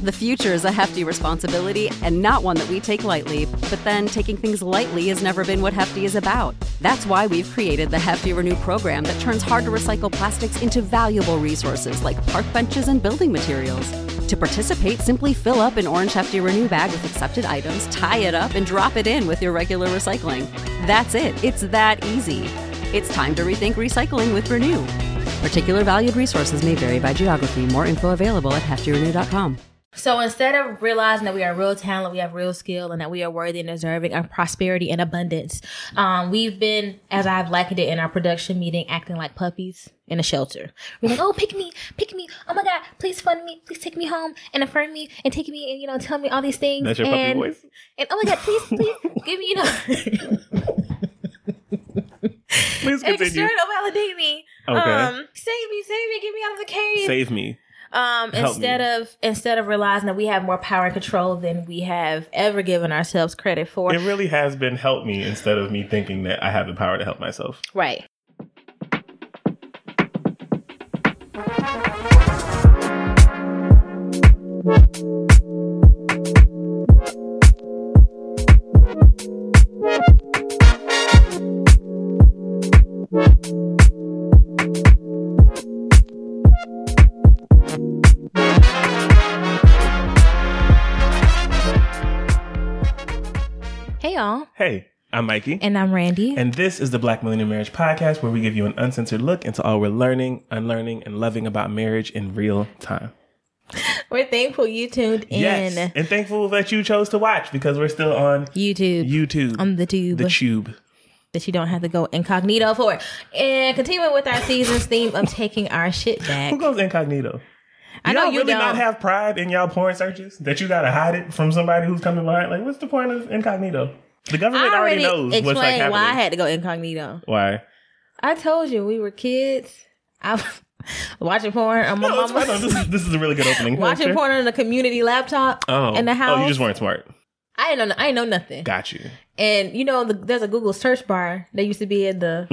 The future is a hefty responsibility and not one that we take lightly. But then taking things lightly has never been what Hefty is about. That's why we've created the Hefty Renew program that turns hard-to-recycle plastics into valuable resources like park benches and building materials. To participate, simply fill up an orange Hefty Renew bag with accepted items, tie it up, and drop it in with your regular recycling. That's it. It's that easy. It's time to rethink recycling with Renew. Particular valued resources may vary by geography. More info available at heftyrenew.com. So instead of realizing that we are real talent, we have real skill, and that we are worthy and deserving of prosperity and abundance, we've been, as I've likened it in our production meeting, acting like puppies in a shelter. We're like, oh, pick me. Oh my God, please fund me. Please take me home and affirm me and take me and, tell me all these things. That's your puppy voice? And oh my God, please give me, Please continue. External validate me. Okay. Save me, get me out of the cave. Save me. Instead of realizing that we have more power and control than we have ever given ourselves credit for. It really has been help me instead of me thinking that I have the power to help myself. Right. Hey, y'all. Hey, I'm Mikey. And I'm Randy. And this is the Black Millennial Marriage Podcast, where we give you an uncensored look into all we're learning, unlearning, and loving about marriage in real time. We're thankful you tuned in. Yes, and thankful that you chose to watch, because we're still on YouTube. On the tube. The tube. That you don't have to go incognito for. And continuing with our season's theme of taking our shit back. Who goes incognito? I know y'all you really don't. not have pride in y'all porn searches that you gotta hide it from somebody who's coming behind. Like, what's the point of incognito? The government already knows what's like happening. Why I had to go incognito. Why? I told you we were kids. I was watching porn on my mama's. This is a really good opening. Watching porn on the community laptop in the house. Oh, you just weren't smart. I didn't know nothing. Got you. And there's a Google search bar that used to be in the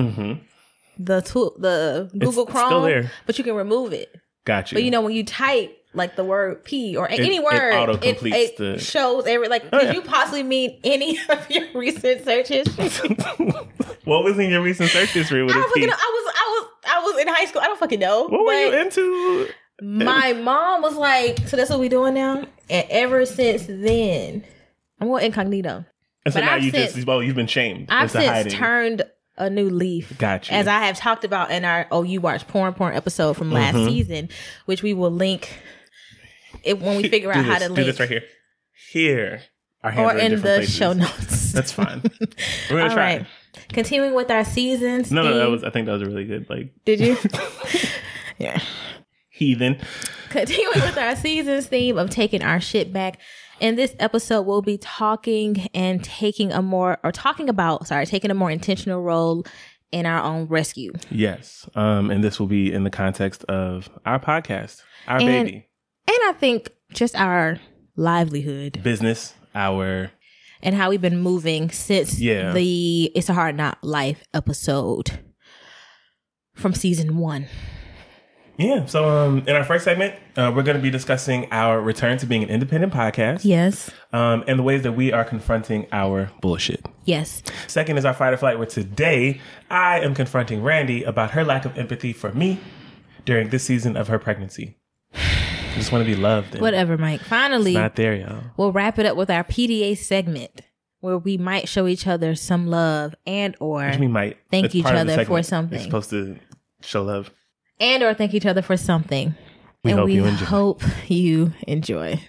Google Chrome. Still there. But you can remove it. Got you. But when you type like the word P or any word, it auto-completes it shows could you possibly mean any of your recent searches? What was in your recent search history with this P? I was in high school. I don't fucking know. What were you into? My mom was like, so that's what we doing now? And ever since then, I'm going incognito. And so now you've been shamed. I've since turned a new leaf. Gotcha. As I have talked about in our You Watch Porn episode from last season, which we will link when we figure out how to link. Do this right here. Here. Our hands or are in the places. Show notes. That's fine. We're going to try. Right. Continuing with our seasons. No, I think that was a really good, Did you? Yeah. Heathen. Continuing with our seasons theme of taking our shit back. In this episode, we'll be taking a more intentional role in our own rescue. Yes. And this will be in the context of our podcast, our baby. And I think just our livelihood. Business, and how we've been moving since the It's a Hard Knock Life episode from season 1. Yeah. So in our first segment, we're going to be discussing our return to being an independent podcast. Yes. And the ways that we are confronting our bullshit. Yes. Second is our fight or flight, where today I am confronting Randy about her lack of empathy for me during this season of her pregnancy. I just want to be loved. Whatever, Mike. Finally, it's not there, y'all. We'll wrap it up with our PDA segment, where we might show each other some love or thank each other for something. It's supposed to show love. Or thank each other for something. We hope you enjoy.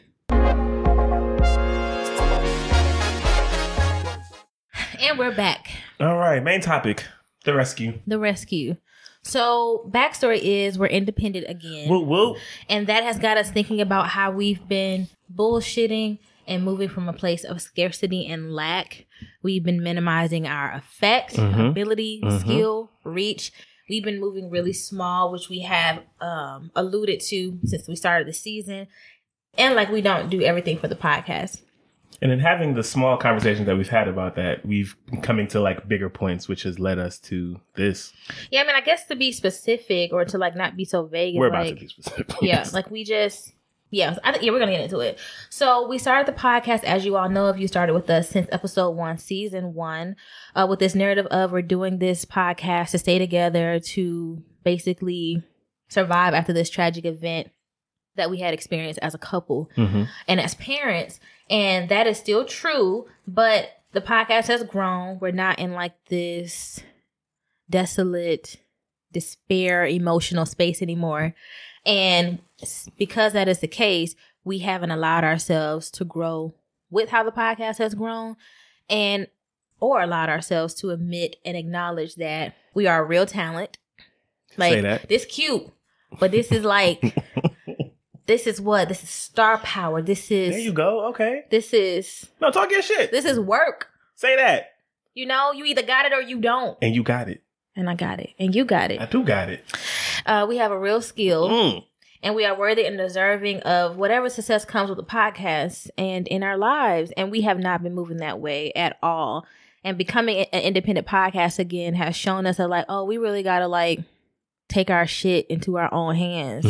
And we're back. All right. Main topic. The rescue. So, backstory is we're independent again. Woo. And that has got us thinking about how we've been bullshitting and moving from a place of scarcity and lack. We've been minimizing our effect, ability, skill, reach. We've been moving really small, which we have alluded to since we started the season. And we don't do everything for the podcast. And in having the small conversations that we've had about that, we've been coming to bigger points, which has led us to this. Yeah, I mean, I guess to be specific or to not be so vague. We're about to be specific. Yeah, we just Yeah, we're going to get into it. So we started the podcast, as you all know, if you started with us since episode 1, season 1, with this narrative of we're doing this podcast to stay together, to basically survive after this tragic event that we had experienced as a couple and as parents. And that is still true, but the podcast has grown. We're not in like this desolate, despair, emotional space anymore. And because that is the case, we haven't allowed ourselves to grow with how the podcast has grown, or allowed ourselves to admit and acknowledge that we are a real talent. Like, say that. This cute, but this is like, this is star power. This is. There you go. Okay. This is. No, talk your shit. This is work. Say that. You know, you either got it or you don't. And you got it. And I got it. And you got it. I do got it. We have a real skill. And we are worthy and deserving of whatever success comes with the podcast and in our lives. And we have not been moving that way at all. And becoming an independent podcast again has shown us that, like, oh, we really got to, like, take our shit into our own hands.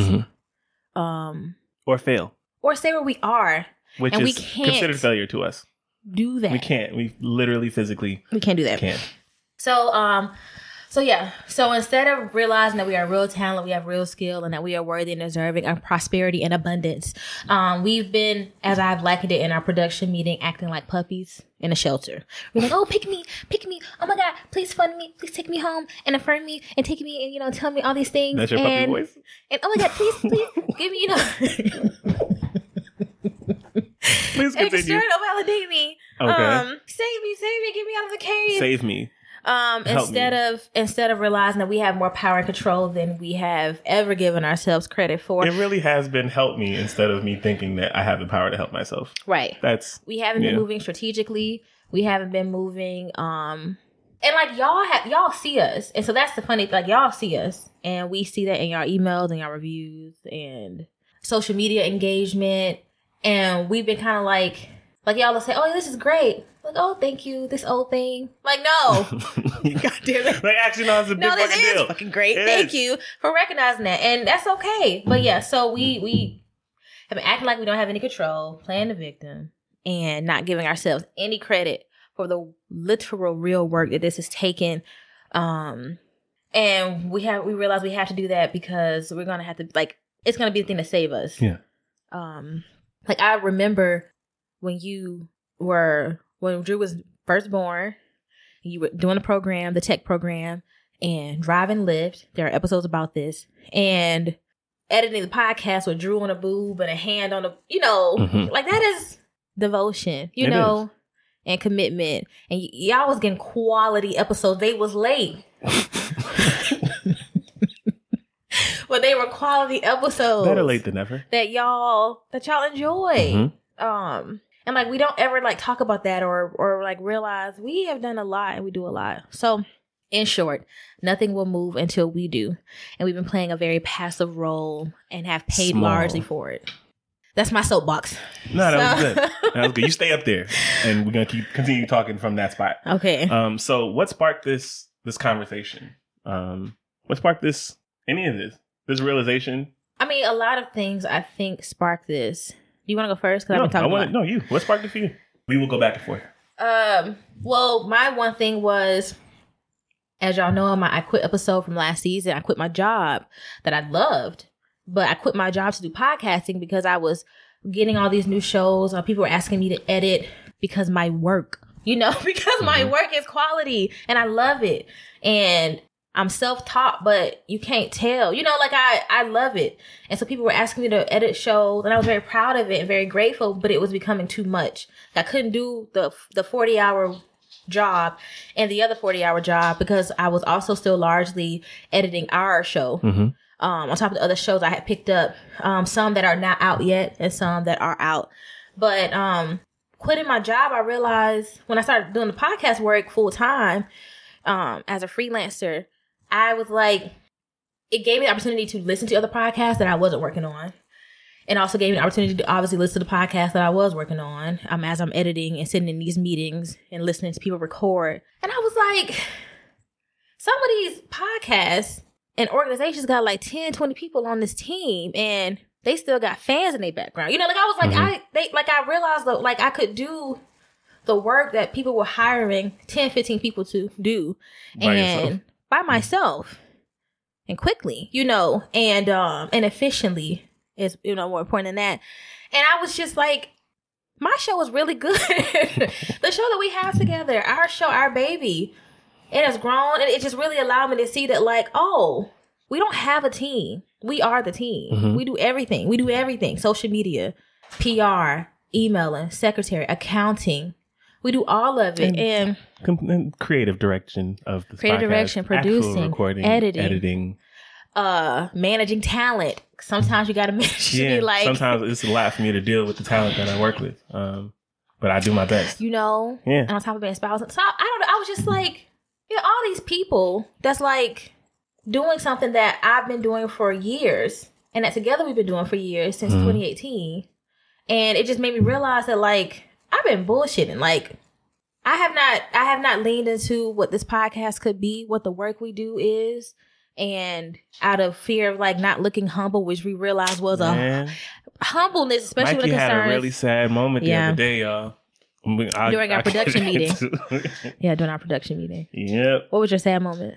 Or fail. Or stay where we are. Which and is we can't considered failure to us. Do that. We can't. We literally, physically. We can't do that. Can't. So yeah. So instead of realizing that we are real talent, we have real skill, and that we are worthy and deserving of prosperity and abundance, we've been, as I've likened it in our production meeting, acting like puppies in a shelter. We're like, oh, pick me. Oh my God, please fund me. Please take me home and affirm me and take me and, you know, tell me all these things. That's your puppy voice? And oh my God, please give me, you know. Please continue. External validate me. Okay. Save me, get me out of the cave. Save me. Instead of realizing that we have more power and control than we have ever given ourselves credit for. It really has been help me instead of me thinking that I have the power to help myself. Right. We haven't been moving strategically. We haven't been moving and like y'all see us. And so that's the funny, like, y'all see us and we see that in your emails and your reviews and social media engagement. And we've been kind of like y'all will say, oh, this is great. Like, oh, thank you, this old thing. Like, no. God damn it. Like, actually, no, it's a big fucking deal. No, this is fucking great. Thank you for recognizing that. And that's okay. But yeah, so we have been acting like we don't have any control, playing the victim, and not giving ourselves any credit for the literal real work that this has taken. And we realize we have to do that because we're going to have to, like, it's going to be the thing to save us. Yeah. Like, I remember when Drew was first born, you were doing the tech program, and driving Lyft. There are episodes about this. And editing the podcast with Drew on a boob and a hand on like, that is devotion, you know, and commitment. And y'all was getting quality episodes. They was late. But they were quality episodes. Better late than never. That y'all enjoy. And like, we don't ever like talk about that or like realize we have done a lot and we do a lot. So in short, nothing will move until we do. And we've been playing a very passive role and have paid largely for it. That's my soapbox. No, that was good. That was good. You stay up there and we're going to continue talking from that spot. Okay. So what sparked this conversation? What sparked any of this realization? I mean, a lot of things I think sparked this. Do you want to go first? No, you. What sparked it for you? We will go back and forth. Well, my one thing was, as y'all know, I quit episode from last season. I quit my job that I loved, but I quit my job to do podcasting because I was getting all these new shows. People were asking me to edit because my work, because my work is quality and I love it. And I'm self-taught, but you can't tell. Like I love it. And so people were asking me to edit shows, and I was very proud of it and very grateful, but it was becoming too much. I couldn't do the 40-hour job and the other 40-hour job because I was also still largely editing our show. On top of the other shows I had picked up, some that are not out yet and some that are out. But quitting my job, I realized when I started doing the podcast work full time as a freelancer, I was like, it gave me the opportunity to listen to other podcasts that I wasn't working on. And also gave me the opportunity to obviously listen to the podcast that I was working on as I'm editing and sitting in these meetings and listening to people record. And I was like, some of these podcasts and organizations got like 10, 20 people on this team. And they still got fans in their background. You know, like I was like, I realized that like I could do the work that people were hiring 10, 15 people to do by myself and quickly, you know, and efficiently is, you know, more important than that. And I was just like, my show was really good. The show that we have together, our show, our baby, it has grown, and it just really allowed me to see that like, oh, we don't have a team. We are the team. Mm-hmm. We do everything. We do everything. Social media, PR, emailing, secretary, accounting. We do all of it. And creative direction of the creative podcast, direction, producing, recording, editing, managing talent. Sometimes you got to manage. Yeah, like, sometimes it's a lot for me to deal with the talent that I work with. But I do my best. You know? Yeah. And on top of being spouse. So I don't know. I was just like, you know, all these people that's like doing something that I've been doing for years, and that together we've been doing for years since 2018. And it just made me realize that like I've been bullshitting. Like I have not leaned into what this podcast could be, what the work we do is. And out of fear of like not looking humble, which we realized was a humbleness, especially Mikey when it concerns. had a really sad moment the other day, y'all. During our production meeting. Yeah, during our production meeting. Yep. What was your sad moment?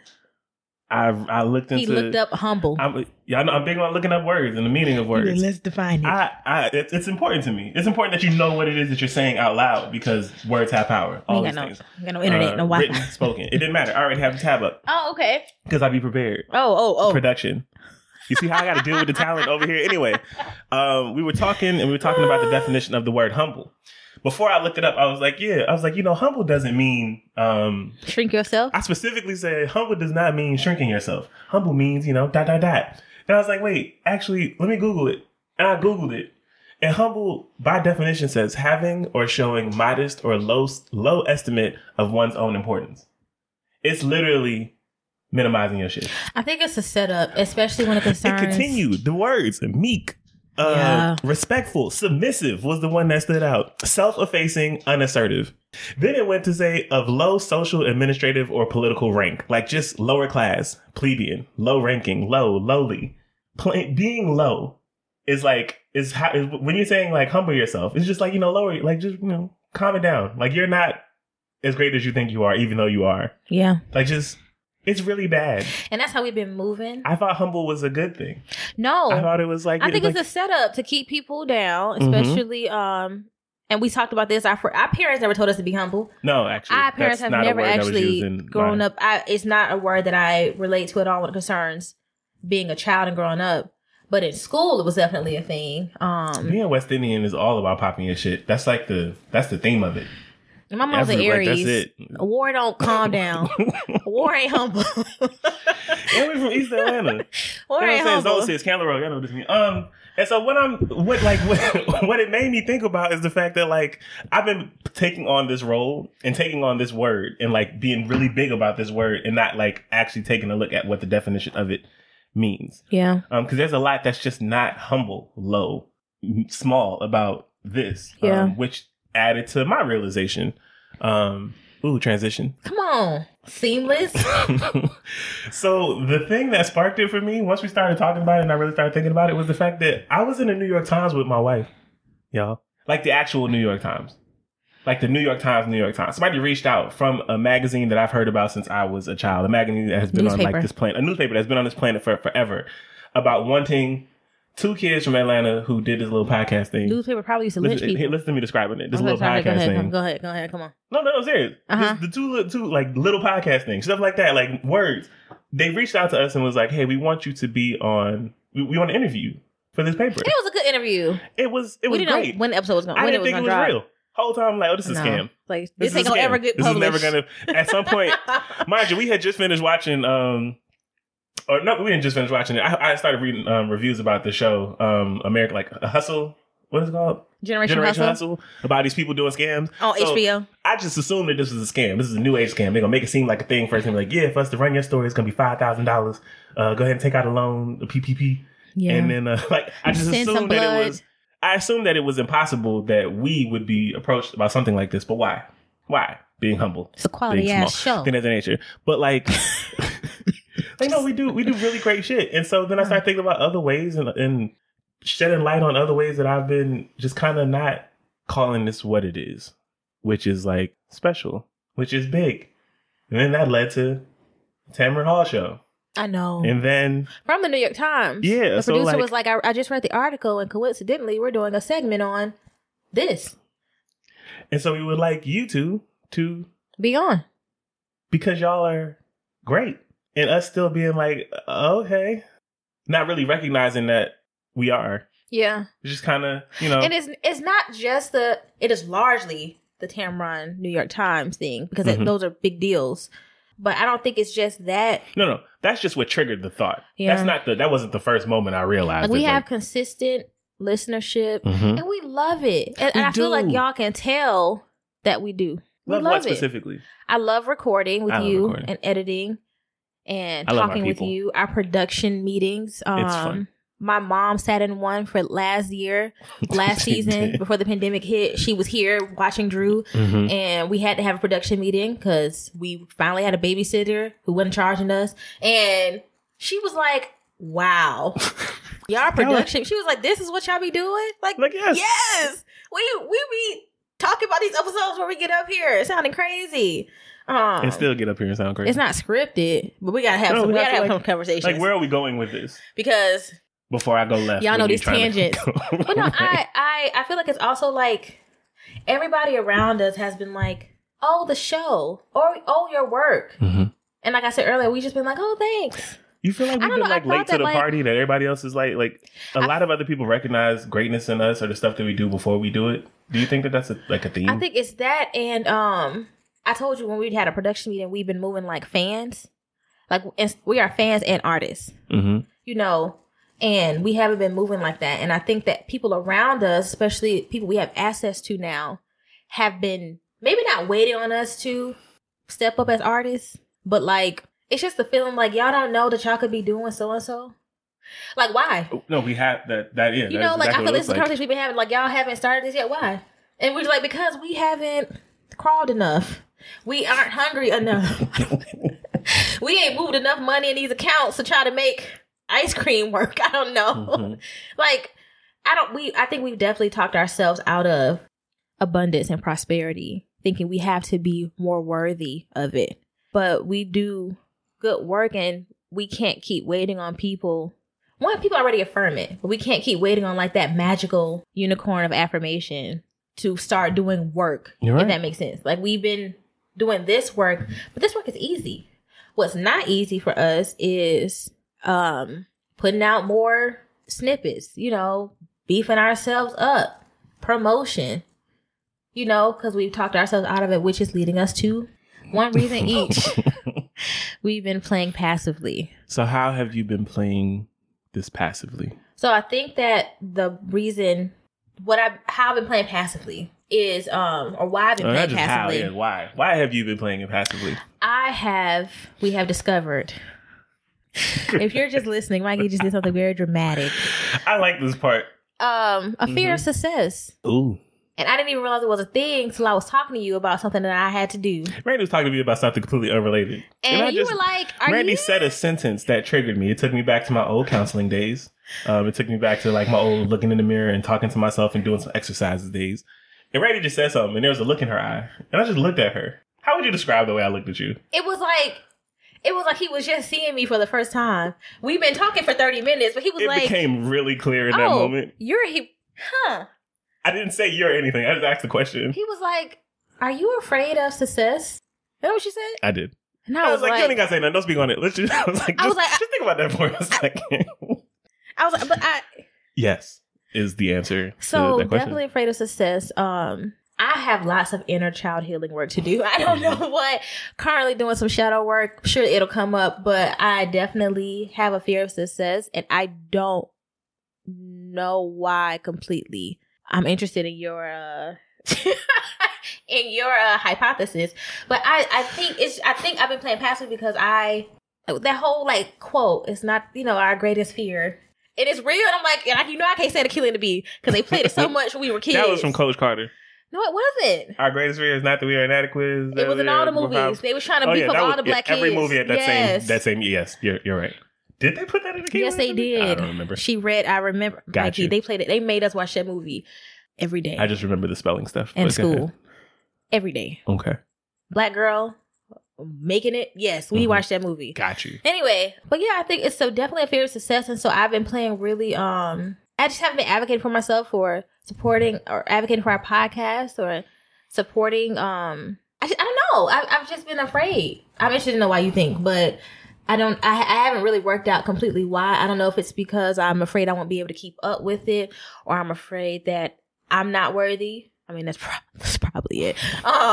I looked into. He looked up humble. I'm big on looking up words and the meaning of words. Let's define it. It's important to me. It's important that you know what it is that you're saying out loud, because words have power. All these things. I got no internet, no Wi-Fi. Written, spoken. It didn't matter. I already have the tab up. Oh, okay. Because I be prepared. Oh. Production. You see how I got to deal with the talent over here? Anyway, we were talking about the definition of the word humble. Before I looked it up, I was like, humble doesn't mean... shrink yourself? I specifically said humble does not mean shrinking yourself. Humble means, And I was like, wait, actually, let me Google it. And I Googled it. And humble, by definition, says having or showing modest or low estimate of one's own importance. It's literally minimizing your shit. I think it's a setup, especially when it concerns... It continued. The words, meek. Respectful, submissive was the one that stood out. Self-effacing, unassertive. Then it went to say of low social, administrative, or political rank, like just lower class, plebeian, low ranking, lowly. Being low is like when you're saying like humble yourself, it's just like lower, like just calm it down. Like you're not as great as you think you are, even though you are. Yeah. Like just. It's really bad. And that's how we've been moving. I thought humble was a good thing. No. I thought it was like... I think it's a setup to keep people down, especially... and we talked about this. Our parents never told us to be humble. No, actually. Our parents have never actually grown up. It's not a word that I relate to at all when it concerns being a child and growing up. But in school, it was definitely a thing. Being West Indian is all about popping your shit. That's like that's the theme of it. My mom's an Aries. Like, that's it. A war don't calm down. A war ain't humble. And we're from East Atlanta. War ain't humble. It's Candler Road. I know what this means. And so what it made me think about is the fact that like I've been taking on this role and taking on this word and like being really big about this word and not like actually taking a look at what the definition of it means. Yeah. Because there's a lot that's just not humble, low, small about this. Yeah. Which added to my realization. Transition. Come on. Seamless. So the thing that sparked it for me, once we started talking about it and I really started thinking about it, was the fact that I was in the New York Times with my wife. Y'all. Like the actual New York Times. Like the New York Times. Somebody reached out from a magazine that I've heard about since I was a child. A magazine that has been on like this planet. A newspaper that's been on this planet for forever. About wanting... 2 kids from Atlanta who did this little podcast thing. Newspaper probably used to lynch people. Listen to me describing it. This little podcast thing. Go ahead. Come on. No, serious. The two like little podcast things, stuff like that, like words. They reached out to us and was like, "Hey, we want you to be on. We want to interview you for this paper." It was a good interview. It was we didn't great. Know when the episode was going. I when didn't think it was drop. real. Whole time I'm like, "Oh, this is a scam. Like this ain't gonna ever get published. This is never gonna." At some point, mind you, we had just finished watching. Or no, we didn't just finish watching it. I started reading reviews about the show, America, like Hustle. What is it called? Generation Hustle. About these people doing scams. On HBO. I just assumed that this was a scam. This is a new age scam. They're going to make it seem like a thing first. And be like, yeah, for us to run your story, it's going to be $5,000. Go ahead and take out a loan, a PPP. Yeah. And then, I just assumed that it was... I assumed that it was impossible that we would be approached about something like this. But why? Why? Being humble. It's a quality ass show. Thing of that nature. But like... Like, no, we do really great shit. And so then I started thinking about other ways and shedding light on other ways that I've been just kind of not calling this what it is, which is like special, which is big. And then that led to Tamron Hall show. I know. And then from the New York Times. Yeah. The producer was like, I just read the article and coincidentally we're doing a segment on this. And so we would like you two to be on. Because y'all are great. And us still being like, okay. Not really recognizing that we are. Yeah. It's just kind of, you know. And it's not just it is largely the Tamron New York Times thing because those are big deals. But I don't think it's just that. No. That's just what triggered the thought. Yeah. That wasn't the first moment I realized. Like we have consistent listenership and we love it. And I feel like y'all can tell that we do. We love what it. specifically? I love recording with you and editing and talking with you. Our production meetings. It's fun. My mom sat in one for last season before the pandemic hit. She was here watching Drew and we had to have a production meeting because we finally had a babysitter who wasn't charging us. And she was like, wow, y'all production. She was like, this is what y'all be doing? Like yes. Yes. We be talking about these episodes where we get up here. It's sounding crazy. And still get up here and sound crazy. It's not scripted, but we gotta have some conversations. Like, where are we going with this? Because before I go left, y'all know these tangents. But no, I feel like it's also like everybody around us has been like, oh, the show, or oh, your work, and like I said earlier, we just been like, oh, thanks. You feel like we've been like late to the party that everybody else is like a lot of other people recognize greatness in us or the stuff that we do before we do it. Do you think that that's a theme? I think it's that, and I told you when we had a production meeting, we've been moving like fans, like we are fans and artists, you know, and we haven't been moving like that. And I think that people around us, especially people we have access to now, have been maybe not waiting on us to step up as artists, but like. It's just the feeling like y'all don't know that y'all could be doing so and so. Like why? No, we have that. Yeah, you know, like exactly I feel this is the conversation we've been having. Like y'all haven't started this yet. Why? And we're like because we haven't crawled enough. We aren't hungry enough. We ain't moved enough money in these accounts to try to make ice cream work. I don't know. Like I think we've definitely talked ourselves out of abundance and prosperity, thinking we have to be more worthy of it. But we do good work and we can't keep waiting on people. One, people already affirm it, but we can't keep waiting on like that magical unicorn of affirmation to start doing work. You're right. If that makes sense. Like we've been doing this work, but this work is easy. What's not easy for us is putting out more snippets, you know, beefing ourselves up, promotion, you know, because we've talked ourselves out of it, which is leading us to one reason each. We've been playing passively. So how have you been playing this passively? So I think that the reason how I've been playing passively is or why I've been playing passively. Why have you been playing it passively? We have discovered. If you're just listening, Mikey just did something very dramatic. I like this part. A fear of success. Ooh. And I didn't even realize it was a thing until I was talking to you about something that I had to do. Randy was talking to me about something completely unrelated. And you were like, Randy said a sentence that triggered me. It took me back to my old counseling days. It took me back to like my old looking in the mirror and talking to myself and doing some exercises days. And Randy just said something and there was a look in her eye. And I just looked at her. How would you describe the way I looked at you? It was like he was just seeing me for the first time. We've been talking for 30 minutes, but he was it became really clear in that moment. I didn't say you're anything. I just asked the question. He was like, are you afraid of success? You know what she said? I did. And I was like, you ain't got to say nothing. Don't speak on it. Just think about that for a second. I was like, yes, is the answer to so that question. Definitely afraid of success. I have lots of inner child healing work to do. I don't know what. Currently doing some shadow work. I'm sure it'll come up, but I definitely have a fear of success and I don't know why completely. I'm interested in your hypothesis, but I think I've been playing passive because that whole like quote is not our greatest fear. It is real, and I'm like, I can't say the Killing the Bee because they played it so much when we were kids. That was from Coach Carter. No, it wasn't. Our greatest fear is not that we are inadequate. It was in all the movies. They was trying to beef up all the black kids. Every movie at that same. Yes, you're right. Did they put that in the game? Yes, they did. I don't remember. I remember. Got you. They played it. They made us watch that movie every day. I just remember the spelling stuff. In school. Every day. Okay. Black girl making it. Yes, we watched that movie. Got you. Anyway, but yeah, I think it's so definitely a fair success. And so I've been playing really, I just haven't been advocating for myself for supporting or advocating for our podcast or supporting, I don't know. I've just been afraid. I'm interested to know why you think, but I haven't really worked out completely why. I don't know if it's because I'm afraid I won't be able to keep up with it, or I'm afraid that I'm not worthy. I mean, that's probably it.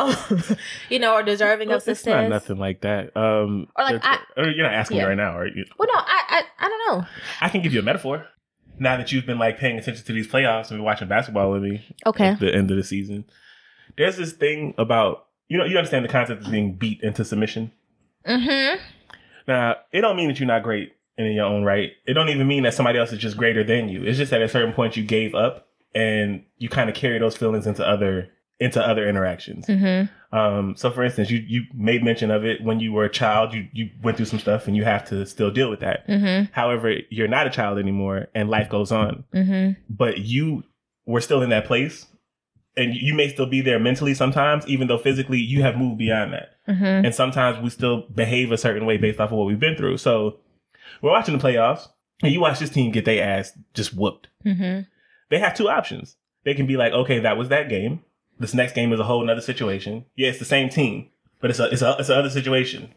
Or deserving of success. It's not nothing like that. Or you're not asking me right now, are you? Well, no, I don't know. I can give you a metaphor. Now that you've been like paying attention to these playoffs and been watching basketball with me, okay, at the end of the season, there's this thing about you understand the concept of being beat into submission. Mm-hmm. Now, it don't mean that you're not great in your own right. It don't even mean that somebody else is just greater than you. It's just that at a certain point you gave up and you kind of carry those feelings into other interactions. Mm-hmm. So for instance, you made mention of it when you were a child, you went through some stuff and you have to still deal with that. Mm-hmm. However, you're not a child anymore and life goes on, but you were still in that place and you may still be there mentally sometimes, even though physically you have moved beyond that. Mm-hmm. And sometimes we still behave a certain way based off of what we've been through. So we're watching the playoffs and you watch this team get their ass just whooped. Mm-hmm. They have two options. They can be like, okay, that was that game. This next game is a whole nother situation. Yeah, it's the same team, but it's another situation.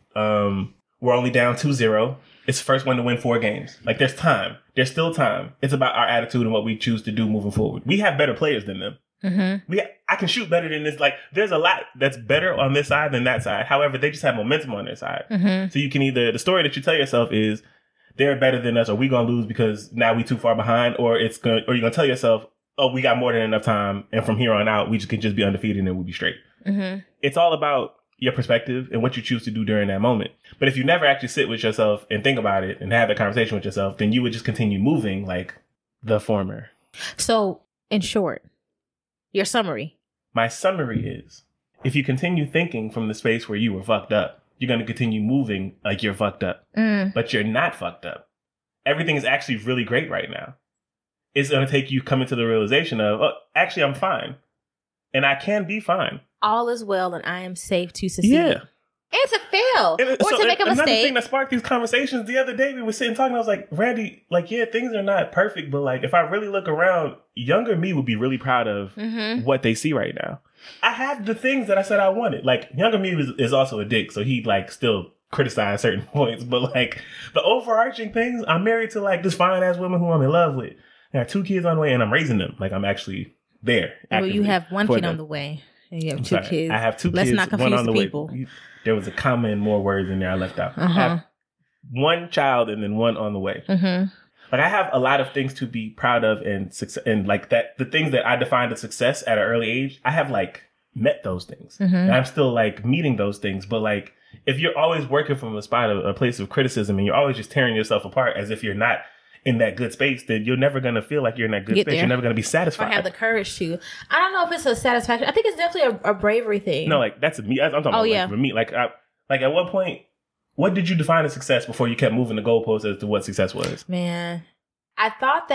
We're only down 2-0. It's the first one to win 4 games. Like, there's time. There's still time. It's about our attitude and what we choose to do moving forward. We have better players than them. Mm-hmm. I can shoot better than this. Like, there's a lot that's better on this side than that side. However, they just have momentum on their side. Mm-hmm. So you can the story that you tell yourself is, they're better than us, or we gonna lose because now we too far behind, or you're gonna tell yourself, oh, we got more than enough time, and from here on out, we can just be undefeated and we'll be straight. Mm-hmm. It's all about your perspective and what you choose to do during that moment. But if you never actually sit with yourself and think about it and have a conversation with yourself, then you would just continue moving like the former. So, in short, your summary. My summary is, if you continue thinking from the space where you were fucked up, you're going to continue moving like you're fucked up. But you're not fucked up. Everything is actually really great right now. It's going to take you coming to the realization of, oh, actually, I'm fine. And I can be fine. All is well and I am safe to succeed. Yeah. And to fail. Or to make a mistake. Another thing that sparked these conversations, the other day we were sitting talking, I was like, Randy, like, yeah, things are not perfect, but like, if I really look around, younger me would be really proud of what they see right now. I have the things that I said I wanted. Like, younger me is also a dick, so he like still criticize certain points, but like the overarching things, I'm married to like this fine ass woman who I'm in love with. I have 2 kids on the way and I'm raising them. Like, I'm actually there. Well, you have 1 kid on the way and you have 2 kids. I have 2 Let's kids. Not confuse one on the people. Way. There was a comma and more words in there I left out. I have 1 child and then 1 on the way. Mm-hmm. Like, I have a lot of things to be proud of and like that, the things that I defined as success at an early age, I have like met those things. Mm-hmm. And I'm still like meeting those things. But like, if you're always working from a place of criticism and you're always just tearing yourself apart as if you're not in that good space, then you're never going to feel like you're in that good space. You're never going to be satisfied. Or have the courage to. I don't know if it's a satisfaction. I think it's definitely a bravery thing. No, like, that's me. I'm talking about like, for me. Like, at what point, what did you define as success before you kept moving the goalposts as to what success was? Man, I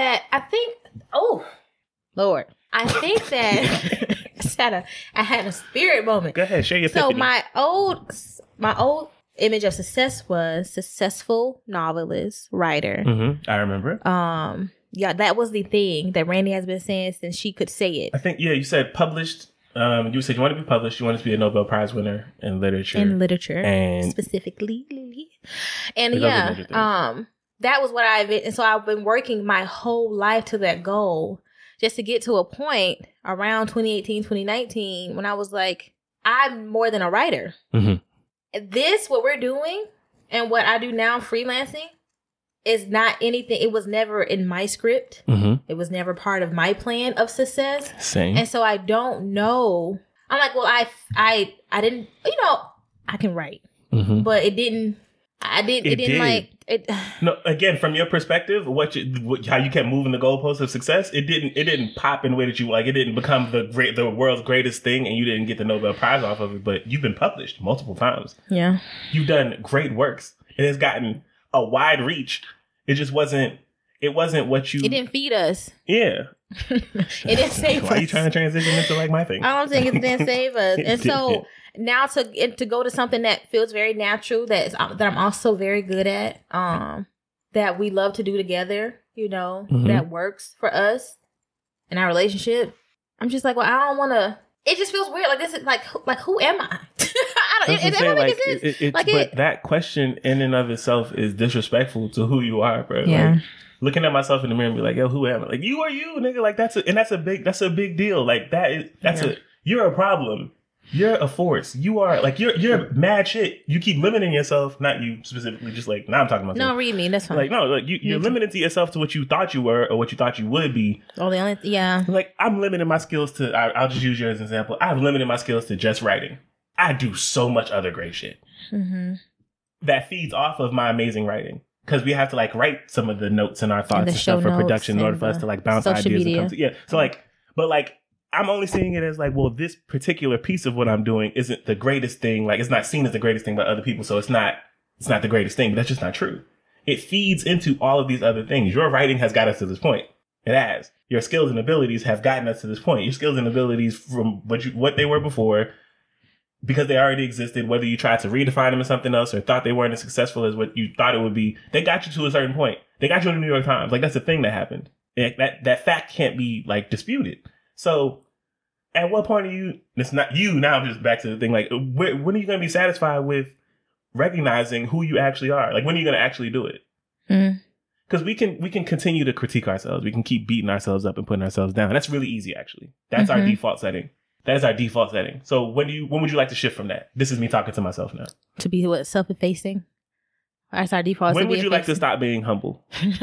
had a spirit moment. Go ahead, share your epiphany. So my old image of success was successful novelist, writer. Mm-hmm. I remember. Yeah, that was the thing that Randy has been saying since she could say it. I think, you said published. You said you want to be published. You want to be a Nobel Prize winner in literature. And specifically. And that was what and so I've been working my whole life to that goal, just to get to a point around 2018, 2019, when I was like, I'm more than a writer. Mm-hmm. What we're doing and what I do now freelancing is not anything. It was never in my script. Mm-hmm. It was never part of my plan of success. Same. And so I don't know. I'm like, well, I didn't, I can write, but it didn't like it. No, again, from your perspective, how you kept moving the goalposts of success, it didn't pop in the way that you like. It didn't become the world's greatest thing, and you didn't get the Nobel Prize off of it. But you've been published multiple times. Yeah, you've done great works. It has gotten a wide reach, It just wasn't. It wasn't what you. It didn't feed us. Yeah. It didn't save us. Why are you trying to transition into like my thing? I don't think it didn't save us. And so now to go to something that feels very natural, that I'm also very good at, that we love to do together, you know, that works for us in our relationship. I'm just like, well, I don't want to. It just feels weird. Like this is like who am I? It doesn't make sense. But that question in and of itself is disrespectful to who you are, bro. Yeah. Like, looking at myself in the mirror and be like, yo, who am I? Like, you are you, nigga. Like, that's a big deal. Like, you're a problem. You're a force. You are, like, you're mad shit. You keep limiting yourself, not you specifically, just like, now I'm talking about No, read me. That's fine. Like, no, like, you're limiting to yourself to what you thought you were or what you thought you would be. Oh, the only, yeah. Like, I'm limiting my skills to, I'll just use you as an example. I've limited my skills to just writing. I do so much other great shit. That feeds off of my amazing writing. Because we have to like write some of the notes and our thoughts and stuff for production in order for us to like bounce ideas and come to, yeah. So like, but like, I'm only seeing it as like, well, this particular piece of what I'm doing isn't the greatest thing. Like, it's not seen as the greatest thing by other people. So it's not the greatest thing. But that's just not true. It feeds into all of these other things. Your writing has got us to this point. It has. Your skills and abilities have gotten us to this point. Your skills and abilities from what they were before, because they already existed, whether you tried to redefine them as something else or thought they weren't as successful as what you thought it would be, they got you to a certain point. They got you in the New York Times. Like, that's a thing that happened. That fact can't be, like, disputed. So, at what point are you, it's not you, now I'm just back to the thing, like, when are you going to be satisfied with recognizing who you actually are? Like, when are you going to actually do it? Because we can continue to critique ourselves. We can keep beating ourselves up and putting ourselves down. That's really easy, actually. That's our default setting. That is our default setting. So when would you like to shift from that? This is me talking to myself now. To be what? Self-effacing? That's our default. When would you like to stop being humble?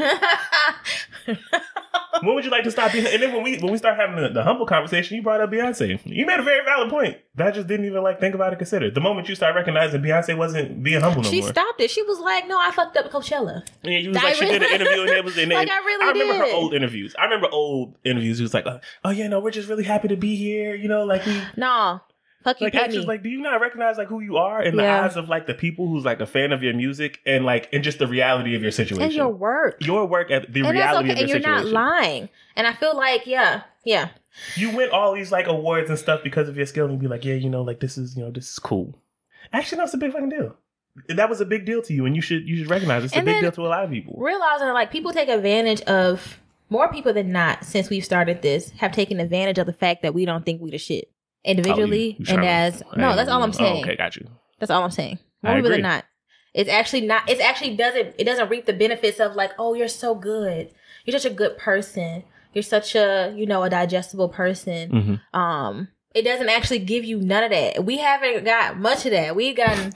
When would you like to stop being? And then when we start having the humble conversation, you brought up Beyonce. You made a very valid point that I just didn't even like think about or consider. The moment you start recognizing Beyonce wasn't being humble no more. She stopped it. She was like, "No, I fucked up Coachella." Yeah, you was like, she did an interview and it was in like, I remember her old interviews. I remember old interviews. It was like, "Oh yeah, no, we're just really happy to be here." You know, like we no. Fuck you, like, actually, like, do you not recognize like who you are in the eyes of like the people who's like a fan of your music and like and just the reality of your situation and your work at the reality of your situation, and you're not lying. And I feel like yeah, you win all these like awards and stuff because of your skill and be like, yeah, you know, like this is cool. Actually, that's a big fucking deal. That was a big deal to you, and you should recognize it's a big deal to a lot of people. Realizing that like people take advantage of more people than not since we've started this have taken advantage of the fact that we don't think we the shit. Individually and as that's all I'm saying. Okay, got you. That's all I'm saying. More people than not. It's actually not. It doesn't reap the benefits of like, oh, you're so good. You're such a good person. You're such a a digestible person. It doesn't actually give you none of that. We haven't got much of that. We haven't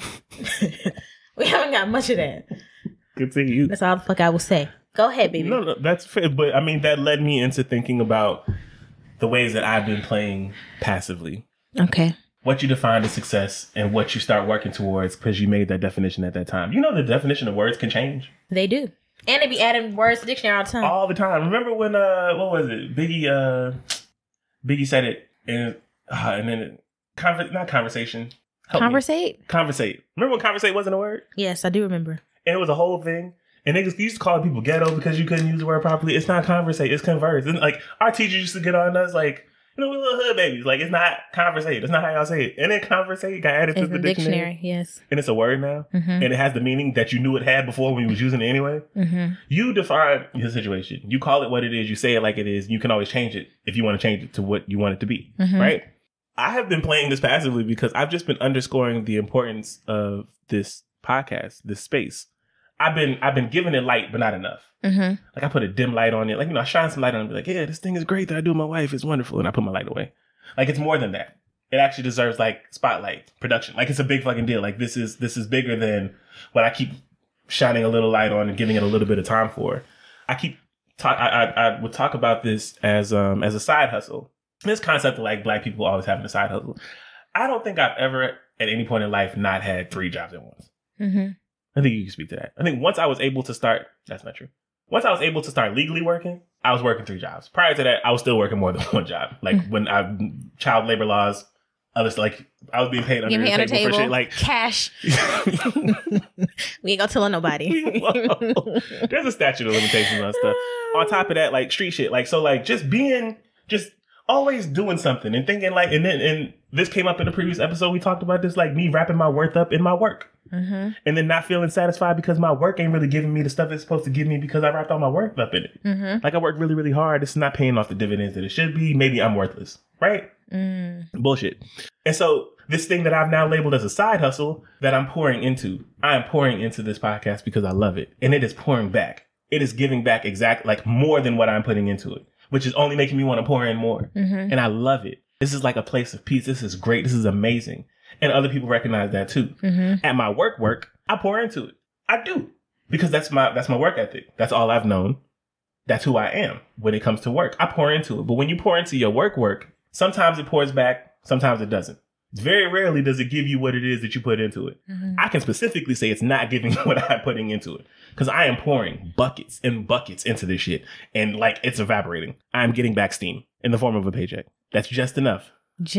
got much of that. Continue. That's all the fuck I will say. Go ahead, baby. No, that's fair. But I mean, that led me into thinking about the ways that I've been playing passively. Okay. What you define as success and what you start working towards because you made that definition at that time. You know the definition of words can change. They do. And they be adding words to the dictionary all the time. All the time. Remember when, what was it? Biggie said it and then, not conversation. Conversate? Conversate. Remember when conversate wasn't a word? Yes, I do remember. And it was a whole thing. And they just used to call people ghetto because you couldn't use the word properly. It's not conversate, it's converse. And like our teachers used to get on us like, we're little hood babies. Like it's not conversate. That's not how y'all say it. And then conversate got added to the dictionary. Yes. And it's a word now. And it has the meaning that you knew it had before when you was using it anyway. You define your situation. You call it what it is. You say it like it is. You can always change it if you want to change it to what you want it to be. Right? I have been playing this passively because I've just been underscoring the importance of this podcast, this space. I've been giving it light, but not enough. Like I put a dim light on it. Like, I shine some light on it and be like, yeah, this thing is great that I do with my wife. It's wonderful. And I put my light away. Like, it's more than that. It actually deserves like spotlight production. Like, it's a big fucking deal. Like, this is bigger than what I keep shining a little light on and giving it a little bit of time for. I would talk about this as a side hustle. This concept of like black people always having a side hustle. I don't think I've ever at any point in life not had 3 jobs at once. I think you can speak to that. I think once I was able to start, that's not true. Once I was able to start legally working, I was working 3 jobs. Prior to that, I was still working more than 1 job. Like when child labor laws Others like I was being paid under the table for shit like cash. We ain't gonna tell nobody. There's a statute of limitations on stuff. On top of that, like street shit, like so, like just always doing something and thinking like, and this came up in the previous episode. We talked about this, like me wrapping my worth up in my work, and then not feeling satisfied because my work ain't really giving me the stuff it's supposed to give me because I wrapped all my worth up in it. Like I worked really, really hard. It's not paying off the dividends that it should be. Maybe I'm worthless, right? Bullshit. And so this thing that I've now labeled as a side hustle that I'm pouring into, I am pouring into this podcast because I love it, and it is pouring back. It is giving back like more than what I'm putting into it, which is only making me want to pour in more. And I love it. This is like a place of peace. This is great. This is amazing. And other people recognize that too. At my work, I pour into it. I do. Because that's my work ethic. That's all I've known. That's who I am when it comes to work. I pour into it. But when you pour into your work, sometimes it pours back. Sometimes it doesn't. Very rarely does it give you what it is that you put into it. I can specifically say it's not giving what I'm putting into it. Because I am pouring buckets and buckets into this shit. And like it's evaporating. I'm getting back steam in the form of a paycheck. That's just enough.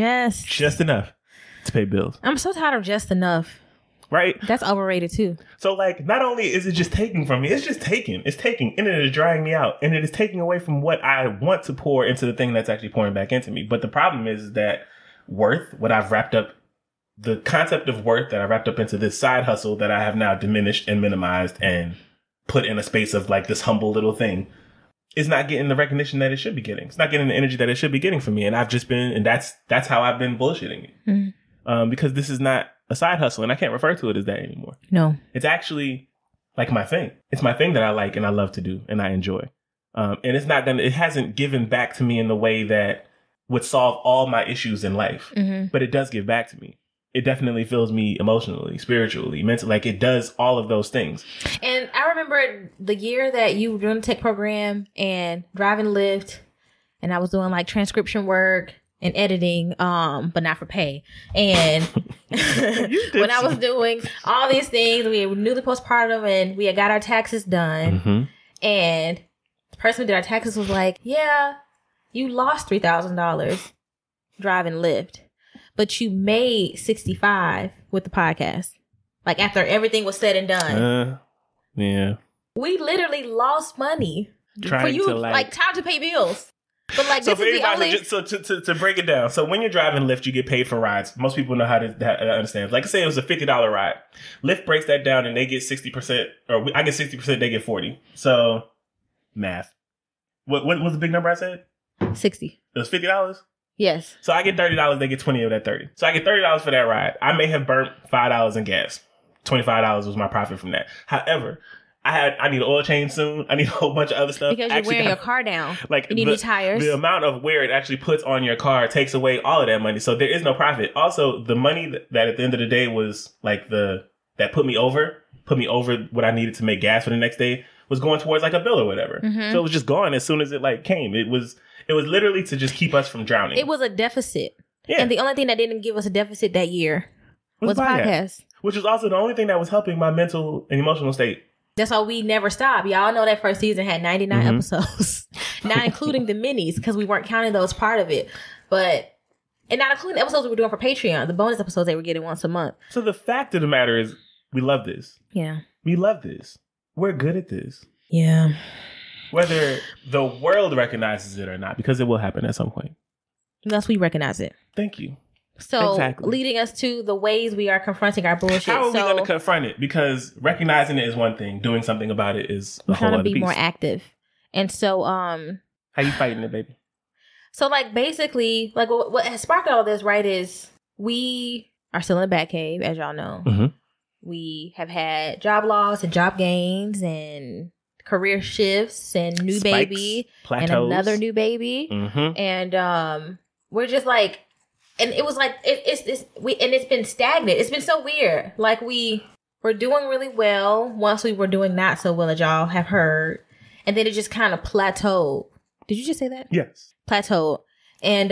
Just enough to pay bills. I'm so tired of just enough. Right? That's overrated too. So like, not only is it just taking from me, it's just taking. It's taking, and it is drying me out. And it is taking away from what I want to pour into the thing that's actually pouring back into me. But the problem is that worth, what I've wrapped up, the concept of worth that I wrapped up into this side hustle that I have now diminished and minimized and put in a space of like this humble little thing, is not getting the recognition that it should be getting. It's not getting the energy that it should be getting from me. And I've just been, and that's how I've been bullshitting it. Because this is not a side hustle, and I can't refer to it as that anymore. No. It's actually like my thing. It's my thing that I like and I love to do and I enjoy. And it hasn't given back to me in the way that would solve all my issues in life, but it does give back to me. It definitely fills me emotionally, spiritually, mentally. Like it does all of those things. And I remember the year that you were doing the tech program and driving Lyft, and I was doing like transcription work and editing, but not for pay. And when I was doing all these things, we were newly postpartum and we had got our taxes done. And the person who did our taxes was like, yeah, you lost $3,000 driving Lyft, but you made $65 with the podcast. Like after everything was said and done. Yeah. We literally lost money trying for you, to like time to pay bills. But like, so this is the only... So to break it down, so when you're driving Lyft, you get paid for rides. Most people know how to understand. Like, say it was a $50 ride. Lyft breaks that down, and they get 60%, or I get 60%, they get 40%. So, math. What was the big number I said? 60. It was $50? Yes. So I get $30, they get 20 of that 30. So I get $30 for that ride. I may have burnt $5 in gas. $25 was my profit from that. However, I need an oil change soon. I need a whole bunch of other stuff. Because you're wearing your car down. Like you need new tires. The amount of wear it actually puts on your car takes away all of that money. So there is no profit. Also, the money that at the end of the day was like that put me over what I needed to make gas for the next day was going towards like a bill or whatever. So it was just gone as soon as it like came. It was literally to just keep us from drowning. It was a deficit. Yeah. And the only thing that didn't give us a deficit that year was podcast. Which was also the only thing that was helping my mental and emotional state. That's why we never stopped. Y'all know that first season had 99 episodes, not including the minis because we weren't counting those part of it. And not including the episodes we were doing for Patreon, the bonus episodes they were getting once a month. So the fact of the matter is we love this. Yeah. We love this. We're good at this. Yeah. Whether the world recognizes it or not, because it will happen at some point. Unless we recognize it. Thank you. So, exactly. Leading us to the ways we are confronting our bullshit. How are we going to confront it? Because recognizing it is one thing. Doing something about it is a whole other piece. Trying to be more active. And so... How you fighting it, baby? So, like, basically, like, what has sparked all this, right, is we are still in the Batcave, as y'all know. We have had job loss and job gains and career shifts and new Spikes, baby. plateaus. And another new baby. And we're just like... And it was like it's been stagnant. It's been so weird. Like we were doing really well once we were doing not so well, as y'all have heard, and then it just kind of plateaued. Did you just say that? Yes, plateaued. And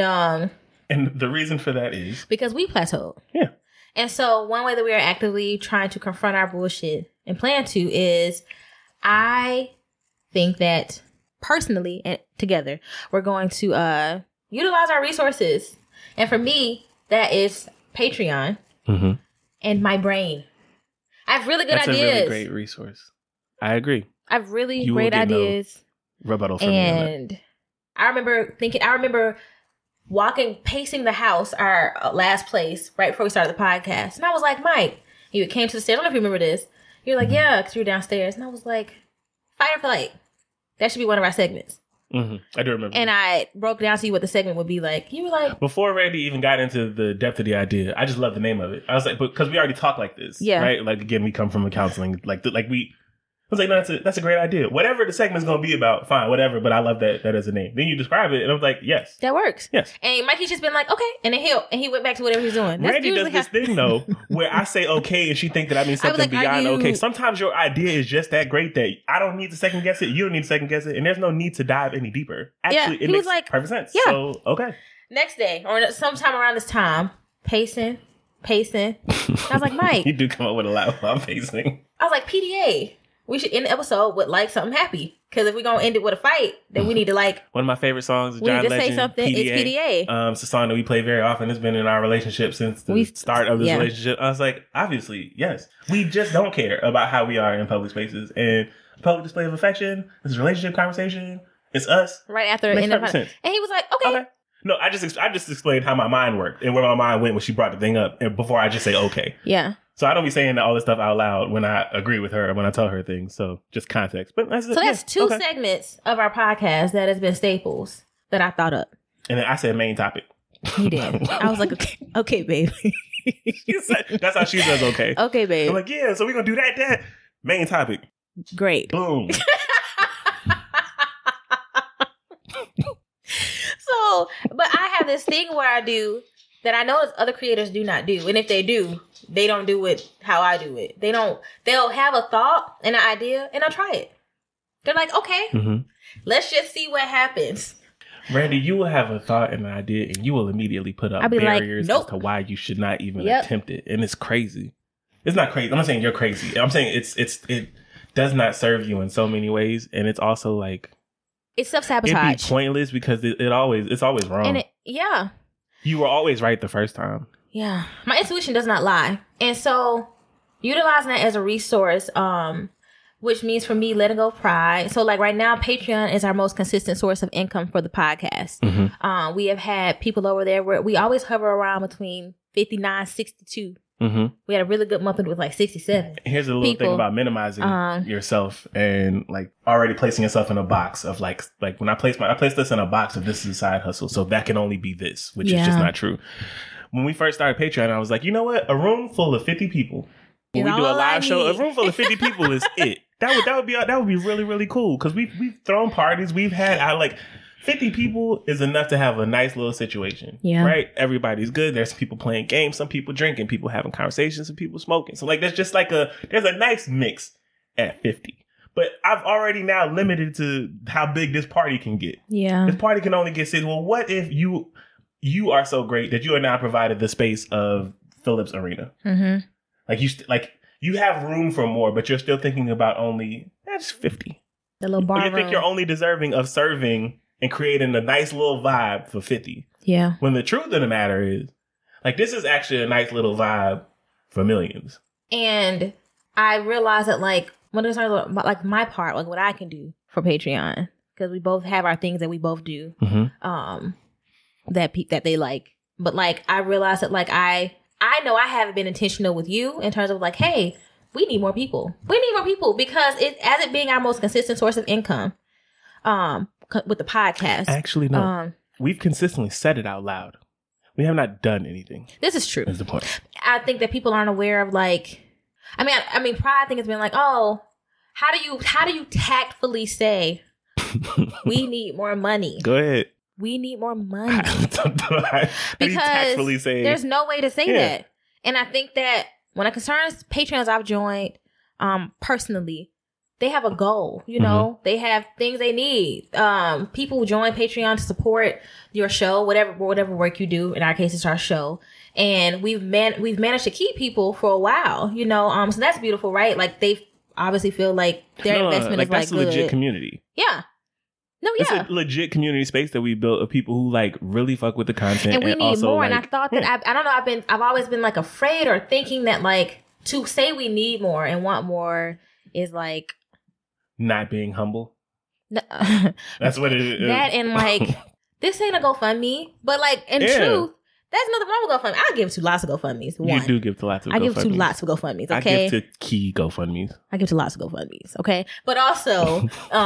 the reason for that is because we plateaued. Yeah. And so one way that we are actively trying to confront our bullshit and plan to is, I think that personally and together we're going to utilize our resources. And for me, that is Patreon and my brain. I have really good ideas. That's a really great resource. I agree. I have really great ideas. No rebuttal from and me. I remember pacing the house, our last place, right before we started the podcast. And I was like, Mike, you came to the stairs. I don't know if you remember this. You're like, yeah, because you were downstairs. And I was like, fight or flight. That should be one of our segments. I do remember. And I broke down to you what the segment would be like. You were like... Before Randy even got into the depth of the idea, I just love the name of it. I was like, because we already talk like this. Yeah. Right? Like, again, we come from a counseling. I was like, no, that's a great idea. Whatever the segment's going to be about, fine, whatever. But I love that as a name. Then you describe it, and I was like, yes. That works. Yes. And Mikey's just been like, okay. And then he went back to whatever he's doing. That's Randy does this thing, though, where I say okay, and she think that I mean something beyond okay. Sometimes your idea is just that great that I don't need to second guess it. You don't need to second guess it. And there's no need to dive any deeper. Actually, it makes perfect sense. Yeah. So, okay. Next day, or sometime around this time, pacing. I was like, Mike. You do come up with a lot while pacing. I was like, PDA. We should end the episode with like something happy. Because if we're going to end it with a fight, then we need to like... One of my favorite songs is John Legend. We need to say something. PDA. It's PDA. It's a song that we play very often. It's been in our relationship since the start of this relationship. I was like, obviously, yes. We just don't care about how we are in public spaces. And a public display of affection, this is a relationship conversation. It's us. Right after the end of the And he was like, okay. No, I just explained how my mind worked and where my mind went when she brought the thing up. And before I just say okay. Yeah. So I don't be saying all this stuff out loud when I agree with her, when I tell her things. So just context. But that's two segments of our podcast that has been staples that I thought up. And then I said main topic. He did. I was like, okay, babe. That's how she says okay. Okay, babe. I'm like, yeah, so we're going to do that. Main topic. Great. Boom. But I have this thing where I do that I know other creators do not do. And if they do, they don't do it how I do it. They'll have a thought and an idea and I'll try it. They're like, okay, let's just see what happens. Randy, you will have a thought and an idea and you will immediately put up barriers as to why you should not even attempt it. And it's crazy. It's not crazy. I'm not saying you're crazy. I'm saying it does not serve you in so many ways. And it's also like... It's self-sabotage. It'd be pointless because it's always wrong. And you were always right the first time. Yeah. My intuition does not lie. And so utilizing that as a resource, which means for me letting go of pride. So like right now, Patreon is our most consistent source of income for the podcast. We have had people over there where we always hover around between 59, 62. We had a really good month with like 67. Here's a little thing about minimizing yourself and like already placing yourself in a box of like when I place this in a box of this is a side hustle, so that can only be this, which is just not true. When we first started Patreon, I was like, you know what? A room full of 50 people. When we do a live show, a room full of 50 people is it. That would be really, really cool because we've thrown parties. We've had 50 people is enough to have a nice little situation. Yeah. Right? Everybody's good. There's some people playing games, some people drinking, people having conversations, some people smoking. So like there's just there's a nice mix at 50. But I've already now limited to how big this party can get. Yeah. This party can only get 6. Well, what if you are so great that you are now provided the space of Phillips Arena? Like you have room for more, but you're still thinking about only that's 50. The little bar. You think you're only deserving of serving and creating a nice little vibe for 50. Yeah. When the truth of the matter is, like, this is actually a nice little vibe for millions. And I realized that, like, when it's like my part, like what I can do for Patreon, because we both have our things that we both do, that they like. But like, I realized that, like, I know I haven't been intentional with you in terms of like, hey, we need more people. We need more people because as it being our most consistent source of income, with the podcast. Actually, no. We've consistently said it out loud. We have not done anything. This is true. That's the point. I think that people aren't aware of like, I mean, pride thing has been like, oh, how do you tactfully say we need more money? Go ahead. We need more money. Because there's no way to say that. And I think that when it concerns Patreons I've joined, personally, they have a goal, you know, they have things they need. People join Patreon to support your show, whatever work you do. In our case, it's our show. And we've managed to keep people for a while, you know, so that's beautiful, right? Like they obviously feel like their investment is like that's good. A legit community. Yeah. No, yeah. It's a legit community space that we built of people who like really fuck with the content. And we need also, more. Like, and I thought that I don't know. I've always been like afraid or thinking that like to say we need more and want more is like not being humble. That's what it is. That and like this ain't a GoFundMe, but like in truth, there's nothing wrong with GoFundMe. I give to lots of GoFundMes. You do give to lots of GoFundMes. I give to lots of GoFundMes. Okay, I give to key GoFundMes. I give to lots of GoFundMes. Okay, but also,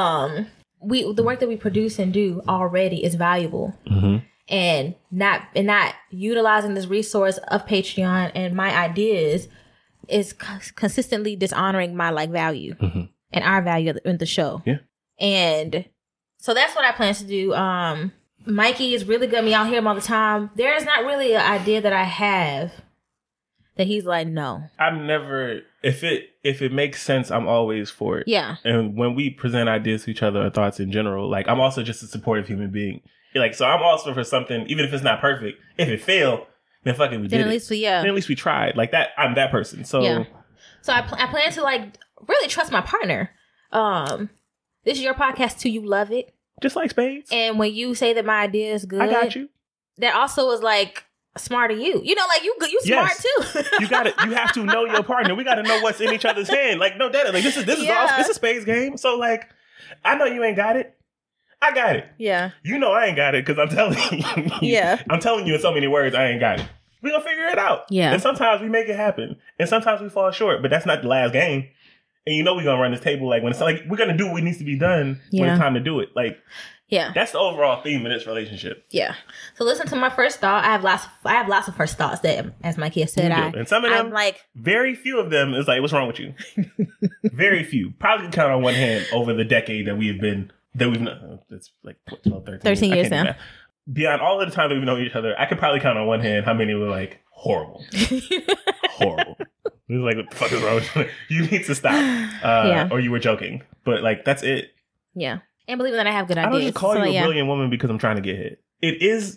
the work that we produce and do already is valuable, and not utilizing this resource of Patreon and my ideas is consistently dishonoring my like value and our value in the show. Yeah, and so that's what I plan to do. Mikey is really good. Me out here all the time. There is not really an idea that I have that he's like, no. I'm never, if it makes sense, I'm always for it. Yeah. And when we present ideas to each other or thoughts in general, like I'm also just a supportive human being. Like, so I'm also for something, even if it's not perfect. If it failed, then fucking we did it. Then at least we tried. Like that, I'm that person. So, So I plan to like really trust my partner. This is your podcast too. You love it. Just like spades. And when you say that my idea is good, I got you. That also is like smart of you. You know, like you smart too. You have to know your partner. We got to know what's in each other's hand. Like no data. Like this is a spades game. So like, I know you ain't got it. I got it. Yeah. You know I ain't got it because I'm telling you. Yeah. I'm telling you in so many words I ain't got it. We gonna figure it out. Yeah. And sometimes we make it happen, and sometimes we fall short. But that's not the last game. And you know we're gonna run this table like when it's like we're gonna do what needs to be done when it's time to do it. Like, that's the overall theme of this relationship. Yeah. So listen to my first thought. I have lots of first thoughts that, as my kid said, and some of them, like very few of them is like, what's wrong with you? Very few. Probably can count on one hand over the decade that we've known. It's like 12, 13 years now. Beyond all of the time that we've known each other, I could probably count on one hand how many were like horrible, horrible. It was like, what the fuck is wrong with you? You need to stop. Or you were joking. But like, that's it. Yeah. And believe that I have good ideas. I don't just call you a brilliant woman because I'm trying to get hit. It is...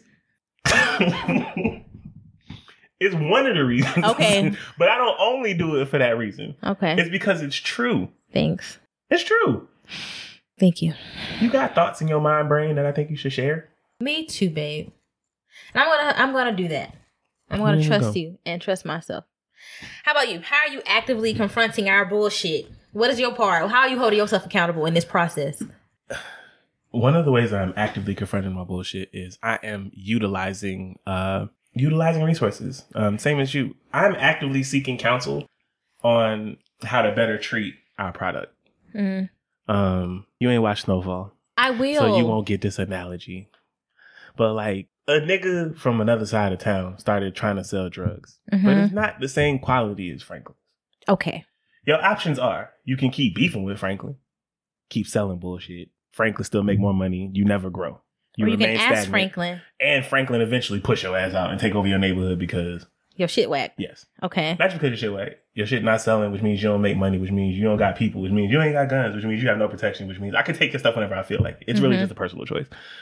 it's one of the reasons. Okay. But I don't only do it for that reason. Okay. It's because it's true. Thanks. It's true. Thank you. You got thoughts in your mind brain that I think you should share? Me too, babe. And I'm gonna do that. I'm gonna trust you and trust myself. How about you? How are you actively confronting our bullshit? What is your part? How are you holding yourself accountable in this process? One of the ways that I'm actively confronting my bullshit is I am utilizing resources. Same as you. I'm actively seeking counsel on how to better treat our product. You ain't watched Snowfall. I will. So you won't get this analogy. But like, a nigga from another side of town started trying to sell drugs. But it's not the same quality as Franklin's. Okay. Your options are, you can keep beefing with Franklin. Keep selling bullshit. Franklin still make more money. You never grow. You can ask stagnant, Franklin. And Franklin eventually push your ass out and take over your neighborhood because... your shit whack. Yes. Okay. Not just because your shit whack. Your shit not selling, which means you don't make money, which means you don't got people, which means you ain't got guns, which means you have no protection, which means I can take your stuff whenever I feel like it. It's really just a personal choice.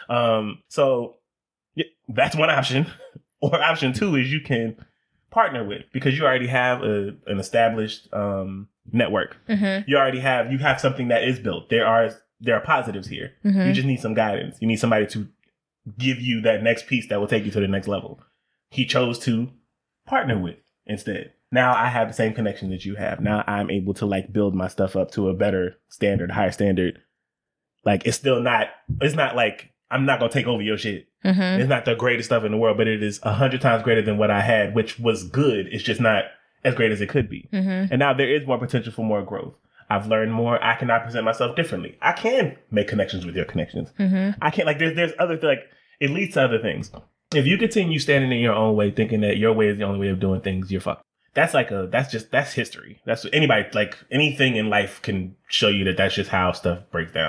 So that's one option. Or option two is you can partner with, because you already have an established network. You have something that is built. There are positives here. You just need some guidance. You need somebody to give you that next piece that will take you to the next level. He chose to partner with instead. Now I have the same connection that you have. Now I'm able to like build my stuff up to a better standard, higher standard. Like it's not like I'm not going to take over your shit. It's not the greatest stuff in the world, but it is 100 times greater than what I had, which was good. It's just not as great as it could be. And now there is more potential for more growth. I've learned more. I cannot present myself differently. I can make connections with your connections. I can't, like, there's other, like, it leads to other things. If you continue standing in your own way, thinking that your way is the only way of doing things, you're fucked. That's history. That's anybody, like, anything in life can show you that that's just how stuff breaks down.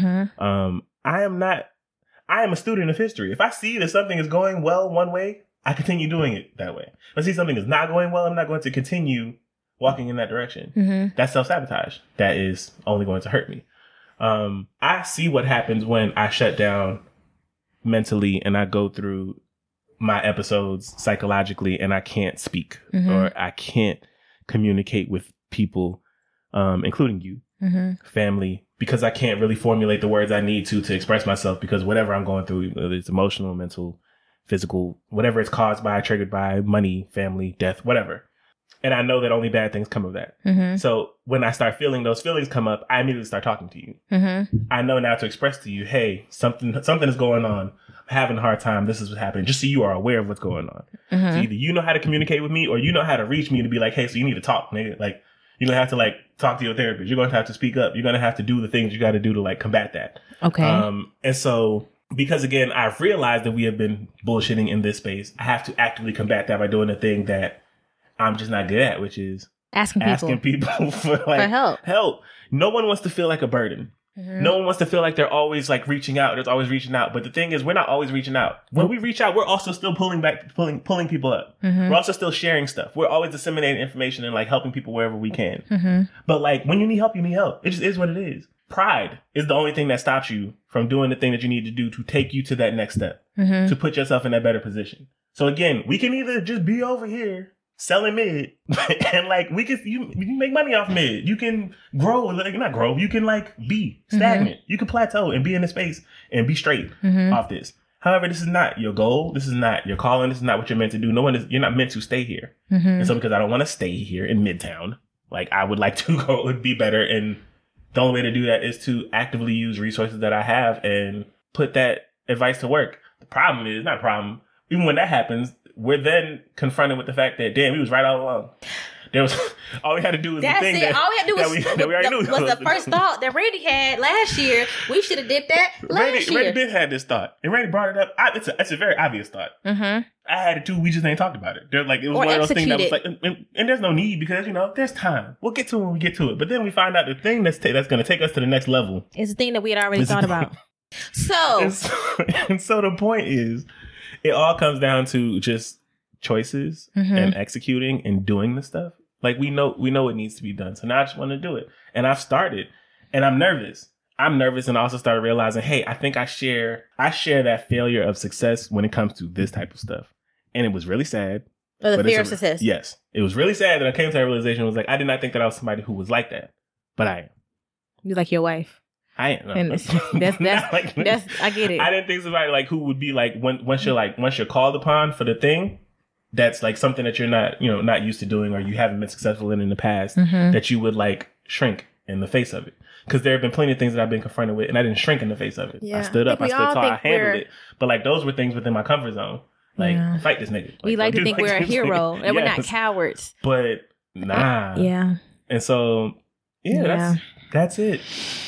I am a student of history. If I see that something is going well one way, I continue doing it that way. If I see something is not going well, I'm not going to continue walking in that direction. That's self-sabotage. That is only going to hurt me. I see what happens when I shut down mentally and I go through my episodes psychologically and I can't speak or I can't communicate with people, including you, family, because I can't really formulate the words I need to express myself, because whatever I'm going through, whether it's emotional, mental, physical, whatever it's caused by, triggered by, money, family, death, whatever. And I know that only bad things come of that. Mm-hmm. So when I start feeling those feelings come up, I immediately start talking to you. Mm-hmm. I know now to express to you, hey, something is going on. I'm having a hard time. This is what's happening. Just so you are aware of what's going on. Mm-hmm. So either you know how to communicate with me, or you know how to reach me to be like, hey, so you need to talk, nigga. Like, you're going to have to like talk to your therapist. You're going to have to speak up. You're going to have to do the things you got to do to like combat that. Okay. And so, because again, I've realized that we have been bullshitting in this space, I have to actively combat that by doing the thing that I'm just not good at, which is asking people for help. No one wants to feel like a burden. Mm-hmm. No one wants to feel like they're always like reaching out. There's always reaching out. But the thing is, we're not always reaching out. When we reach out, we're also still pulling people up. Mm-hmm. We're also still sharing stuff. We're always disseminating information and like helping people wherever we can. Mm-hmm. But like when you need help, you need help. It just is what it is. Pride is the only thing that stops you from doing the thing that you need to do to take you to that next step, to put yourself in that better position. So again, we can either just be over here selling mid and like you make money off mid. You can grow, like not grow. You can like be stagnant. You can plateau and be in a space and be straight off this. However, this is not your goal. This is not your calling. This is not what you're meant to do. You're not meant to stay here. And so because I don't want to stay here in Midtown, like I would like to go and be better. And the only way to do that is to actively use resources that I have and put that advice to work. The problem is, not a problem, even when that happens, we're then confronted with the fact that, damn, we was right all along. There was all we had to do was That's the thing it. All we had to do that we already knew. Was the first thought that Randy had last year. We should have did that last year. Randy been had this thought, and Randy brought it up. It's a very obvious thought. Mm-hmm. I had it too. We just ain't talked about it. It was one of those things that was like, and there's no need because there's time. We'll get to it when we get to it. But then we find out the thing that's going to take us to the next level is the thing that we had already thought about. So the point is, it all comes down to just choices and executing and doing the stuff. Like we know it needs to be done. So now I just want to do it. And I've started and I'm nervous. And I also started realizing, hey, I think I share that failure of success when it comes to this type of stuff. And it was really sad. Or the fear of success. Yes. It was really sad that I came to that realization. It was like, I did not think that I was somebody who was like that, but I am. You like your wife. I am. And that's I get it. I didn't think somebody like who would be like once you're called upon for the thing that's like something that you're not used to doing or you haven't been successful in the past, that you would like shrink in the face of it. Because there have been plenty of things that I've been confronted with and I didn't shrink in the face of it. Yeah. I stood up, I stood tall, I handled it. But like those were things within my comfort zone. Like fight this nigga. Like, we like to think we're a hero and we're not cowards. But nah. Yeah. And so that's it.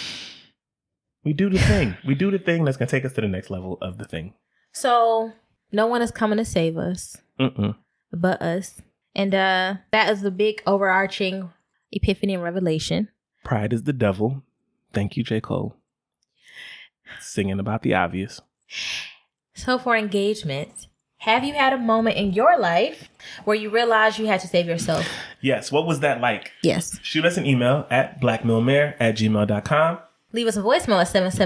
We do the thing. We do the thing that's going to take us to the next level of the thing. So no one is coming to save us but us. And that is the big overarching epiphany and revelation. Pride is the devil. Thank you, J. Cole. Singing about the obvious. So for engagement, have you had a moment in your life where you realized you had to save yourself? Yes. What was that like? Yes. Shoot us an email at blackmillmare@gmail.com. Leave us a voicemail at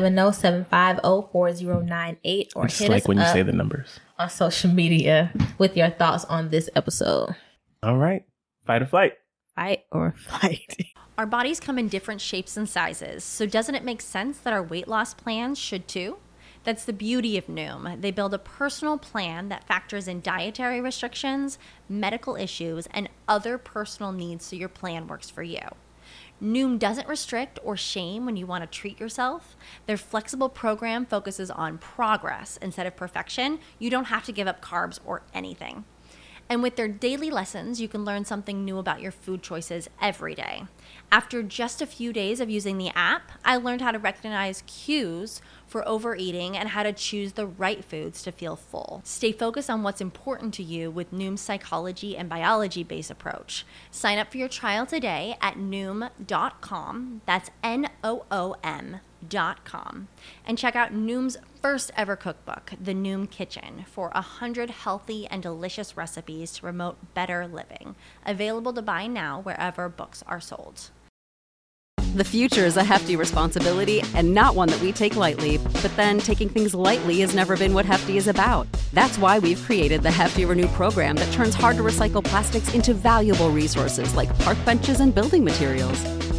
770-750-4098 or just hit like us when you up say the numbers on social media with your thoughts on this episode. All right. Fight or flight. Fight or flight. Our bodies come in different shapes and sizes, so doesn't it make sense that our weight loss plans should too? That's the beauty of Noom. They build a personal plan that factors in dietary restrictions, medical issues, and other personal needs so your plan works for you. Noom doesn't restrict or shame when you want to treat yourself. Their flexible program focuses on progress instead of perfection. You don't have to give up carbs or anything. And with their daily lessons, you can learn something new about your food choices every day. After just a few days of using the app, I learned how to recognize cues for overeating and how to choose the right foods to feel full. Stay focused on what's important to you with Noom's psychology and biology-based approach. Sign up for your trial today at Noom.com. That's NOOM.com. And check out Noom's first ever cookbook, The Noom Kitchen, for 100 healthy and delicious recipes to promote better living. Available to buy now wherever books are sold. The future is a hefty responsibility and not one that we take lightly. But then taking things lightly has never been what Hefty is about. That's why we've created the Hefty Renew program that turns hard to recycle plastics into valuable resources like park benches and building materials.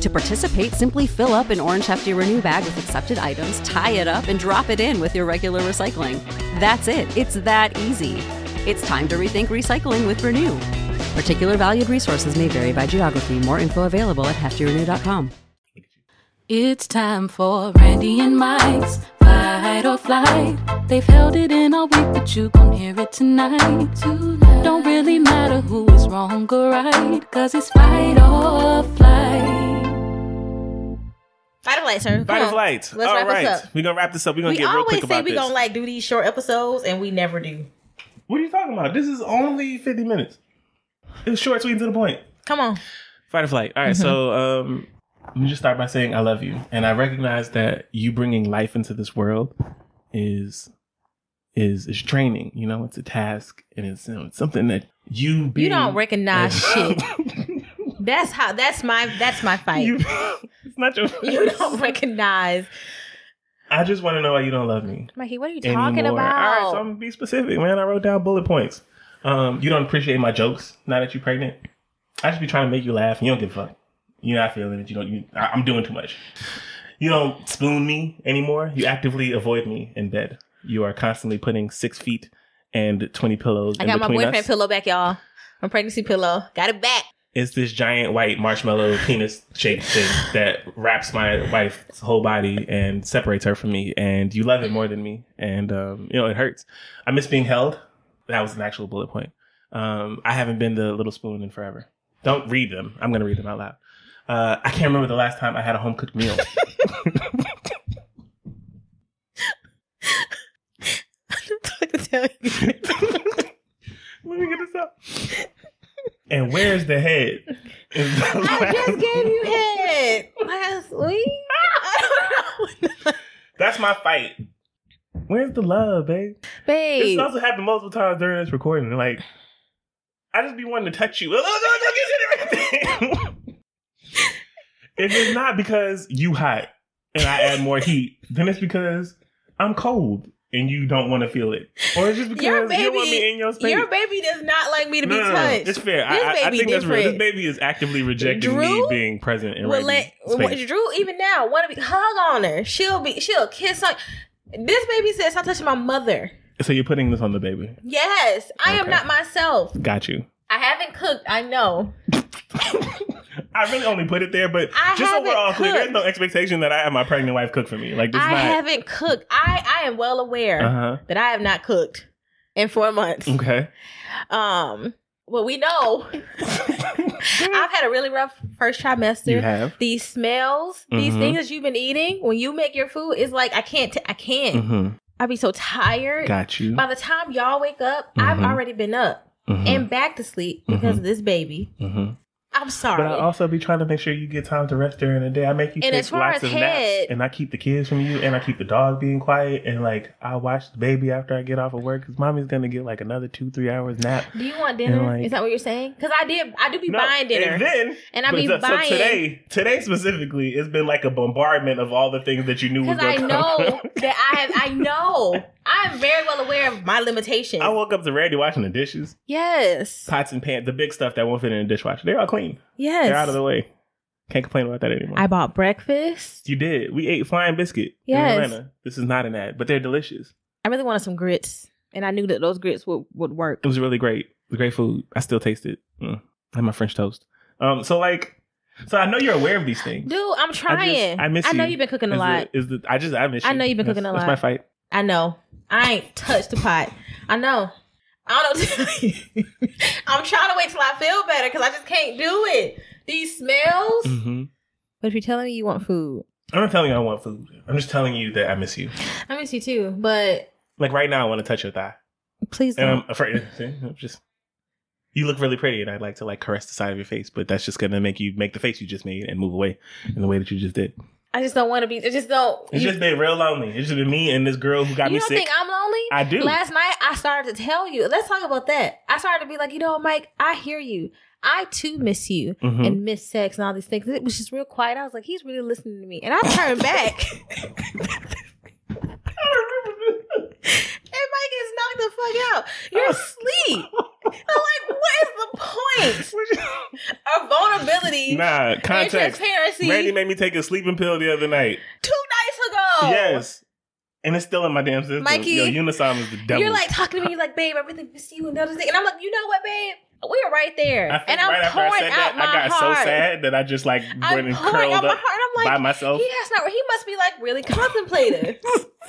To participate, simply fill up an Orange Hefty Renew bag with accepted items, tie it up, and drop it in with your regular recycling. That's it. It's that easy. It's time to rethink recycling with Renew. Particular valued resources may vary by geography. More info available at heftyrenew.com. It's time for Randy and Mike's Fight or Flight. They've held it in all week, but you gon' hear it tonight. Don't really matter who is wrong or right, 'cause it's Fight or Flight. Fight or Flight, sir. Fight or Flight. Let's all wrap right. this up. We're going to wrap this up. We're going to get real quick about this. We always say we're going to do these short episodes, and we never do. What are you talking about? This is only 50 minutes. It was short, sweet, and to the point. Come on. Fight or Flight. All right, so let me just start by saying I love you. And I recognize that you bringing life into this world is training. You know, it's a task, and it's something that you don't recognize shit. That's my fight. It's not your You don't recognize. I just want to know why you don't love me. Mikey, what are you talking anymore. about? All right, so I'm going to be specific, man. I wrote down bullet points. You don't appreciate my jokes now that you're pregnant. I just be trying to make you laugh, and you don't give a fuck. You're not feeling it. I'm doing too much. You don't spoon me anymore. You actively avoid me in bed. You are constantly putting 6 feet and 20 pillows in between us. I got my boyfriend pillow back, y'all. My pregnancy pillow. Got it back. It's this giant white marshmallow penis shaped thing that wraps my wife's whole body and separates her from me. And you love it more than me. And, it hurts. I miss being held. That was an actual bullet point. I haven't been the little spoon in forever. Don't read them. I'm going to read them out loud. I can't remember the last time I had a home cooked meal. Let me get this up. And where's the head? I just gave you head last week. I don't know. That's my fight. Where's the love, babe? This also happened multiple times during this recording. Like, I just be wanting to touch you. Look, if it's not because you hot and I add more heat, then it's because I'm cold and you don't want to feel it. Or it's just because you don't want me in your space. Your baby does not like me to be touched. No. It's fair. I think that's real. This baby is actively rejecting me being present in space. Drew, even now, want to be hug on her. She'll kiss on. This baby says, "Stop touching my mother." So you're putting this on the baby? Yes. I am not myself. Got you. I haven't cooked. I know. I really only put it there, but just so we're all clear, there's no expectation that I have my pregnant wife cook for me. Like, this haven't cooked. I am well aware that I have not cooked in 4 months. Okay. Well, we know. I've had a really rough first trimester. You have? These smells, these things that you've been eating, when you make your food, it's like I can't. Mm-hmm. I be so tired. Got you. By the time y'all wake up, I've already been up and back to sleep because of this baby. I'm sorry. But I also be trying to make sure you get time to rest during the day. I make you take lots of naps, and I keep the kids from you, and I keep the dog being quiet, and like I watch the baby after I get off of work because mommy's gonna get like another 2-3 hours nap. Do you want dinner? Is that what you're saying? Because I do be buying dinner, and I be buying. So today specifically, it's been like a bombardment of all the things that you knew was going to come. I know. I'm very well aware of my limitations. I woke up to Randy washing the dishes. Yes. Pots and pans, the big stuff that won't fit in a dishwasher. They're all clean. Yes. They're out of the way. Can't complain about that anymore. I bought breakfast. You did. We ate Flying Biscuit in Atlanta. This is not an ad, but they're delicious. I really wanted some grits, and I knew that those grits would work. It was really great. It was great food. I still taste it. I had my French toast. So I know you're aware of these things. Dude, I'm trying. I miss you. I know you've been cooking a lot. I miss you. I know you've been cooking a lot. That's my fight. I know. I ain't touched the pot. I know. I don't know what to tell you. I'm trying to wait till I feel better because I just can't do it. These smells. But if you're telling me you want food. I'm not telling you I want food. I'm just telling you that I miss you. I miss you too, but. Like right now, I want to touch your thigh. Please don't. And I'm afraid. You look really pretty and I'd like to like caress the side of your face, but that's just going to make you make the face you just made and move away in the way that you just did. I just don't want to be. It's just been real lonely. It's just been me and this girl who got me sick. You don't think I'm lonely? I do. Last night, I started to tell you. Let's talk about that. I started to be like, Mike, I hear you. I too miss you and miss sex and all these things. It was just real quiet. I was like, he's really listening to me. And I turned back. And Mike is knocked the fuck out. You're asleep. like, what is the point of vulnerability? Nah, context. And transparency. Randy made me take a sleeping pill the other night. 2 nights ago. Yes. And it's still in my damn system. Mikey, Yo, Unisom is the devil. You're like talking to me like, babe, everything miss you and everything. And I'm like, you know what, babe? We were right there. I think and I'm right after I pouring said out that, my I got heart. so sad that I just like went and curled out my up heart. I'm like, by myself. He must be like really contemplative.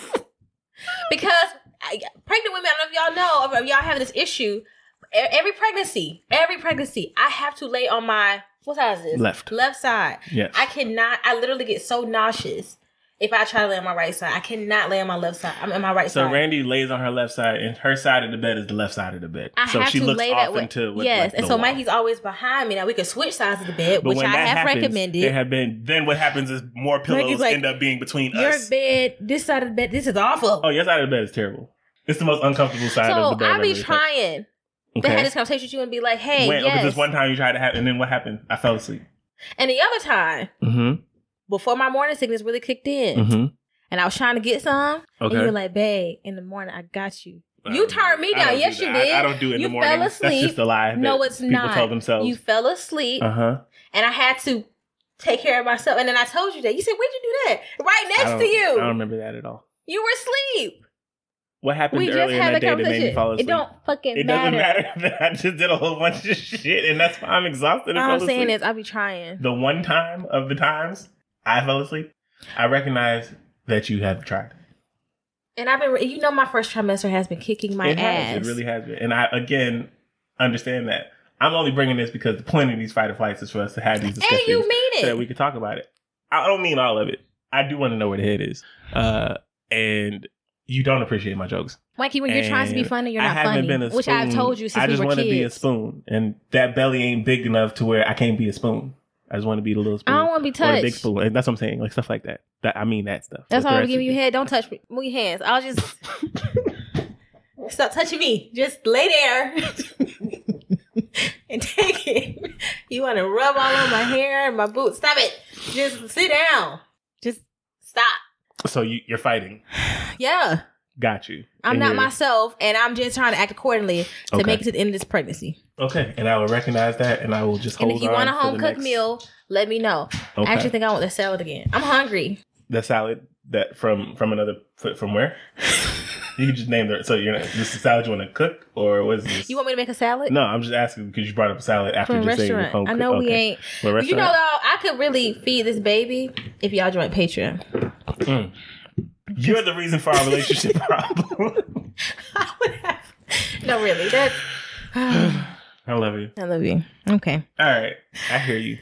Because pregnant women, I don't know if y'all know, if y'all have this issue, every pregnancy, I have to lay on my, what size is this? Left side. Yes. I literally get so nauseous if I try to lay on my right side. I cannot lay on my left side. I'm on my right side. So Randy lays on her left side, and her side of the bed is the left side of the bed. So she looks off into what, yes, like, and so wall. Mikey's always behind me. Now we can switch sides of the bed, But which when I that have happens, recommended. Then what happens is more pillows like, end up being between your us. bed, this side of the bed, this is awful. Oh, your side of the bed is terrible. It's the most uncomfortable side of the bed. So I be I've ever trying to have this conversation with you and be like, hey, yes. This one time you tried to have, and then what happened? I fell asleep. And the other time, before my morning sickness really kicked in, and I was trying to get some, and you were like, babe, in the morning, I got you. You turned me down. Yes, you did. I don't do it in the morning. You fell asleep. That's just a lie. No, it's not. People tell themselves. You fell asleep. And I had to take care of myself. And then I told you that. You said, when'd you do that? Right next to you. I don't remember that at all. You were asleep. What happened earlier in that day that made me fall asleep? It don't fucking It matter. doesn't matter that I just did a whole bunch of shit, and that's why I'm exhausted and All fell I'm asleep. saying is, I be trying. The one time of the times I fell asleep, I recognize that you have tried. And I've been, my first trimester has been kicking my ass. It really has been. And I, again, understand that. I'm only bringing this because the point of these fight or flights is for us to have these discussions. And you mean it. So that we can talk about it. I don't mean all of it. I do want to know where the head is. And you don't appreciate my jokes. Mikey, when you're trying to be funny, you're not funny. I haven't been a spoon. Which I've told you since we were kids. I just want to be a spoon. And that belly ain't big enough to where I can't be a spoon. I just want to be the little spoon. I don't want to be touched. Or the big spoon. And that's what I'm saying. Like stuff like that. I mean that stuff. That's why I'm giving you head. Don't touch me. Move your hands. I'll just... Stop touching me. Just lay there. And take it. You want to rub all on my hair and my boots. Stop it. Just sit down. Just stop. So you're fighting. Yeah. Got you. I'm not myself, and I'm just trying to act accordingly to make it to the end of this pregnancy. Okay, and I will recognize that, and I will just hold on. And if you want a home cooked meal, let me know. Okay. I actually think I want the salad again. I'm hungry. The salad that from where? You can just name it. So this is salad you want to cook, or what is this? You want me to make a salad? No, I'm just asking because you brought up a salad after from just saying restaurant. home I know cook. we ain't. You know, though, I could really feed this baby if y'all join Patreon. You're the reason for our relationship problem. I would have. No, really. That's. I love you. I love you. Okay. All right. I hear you.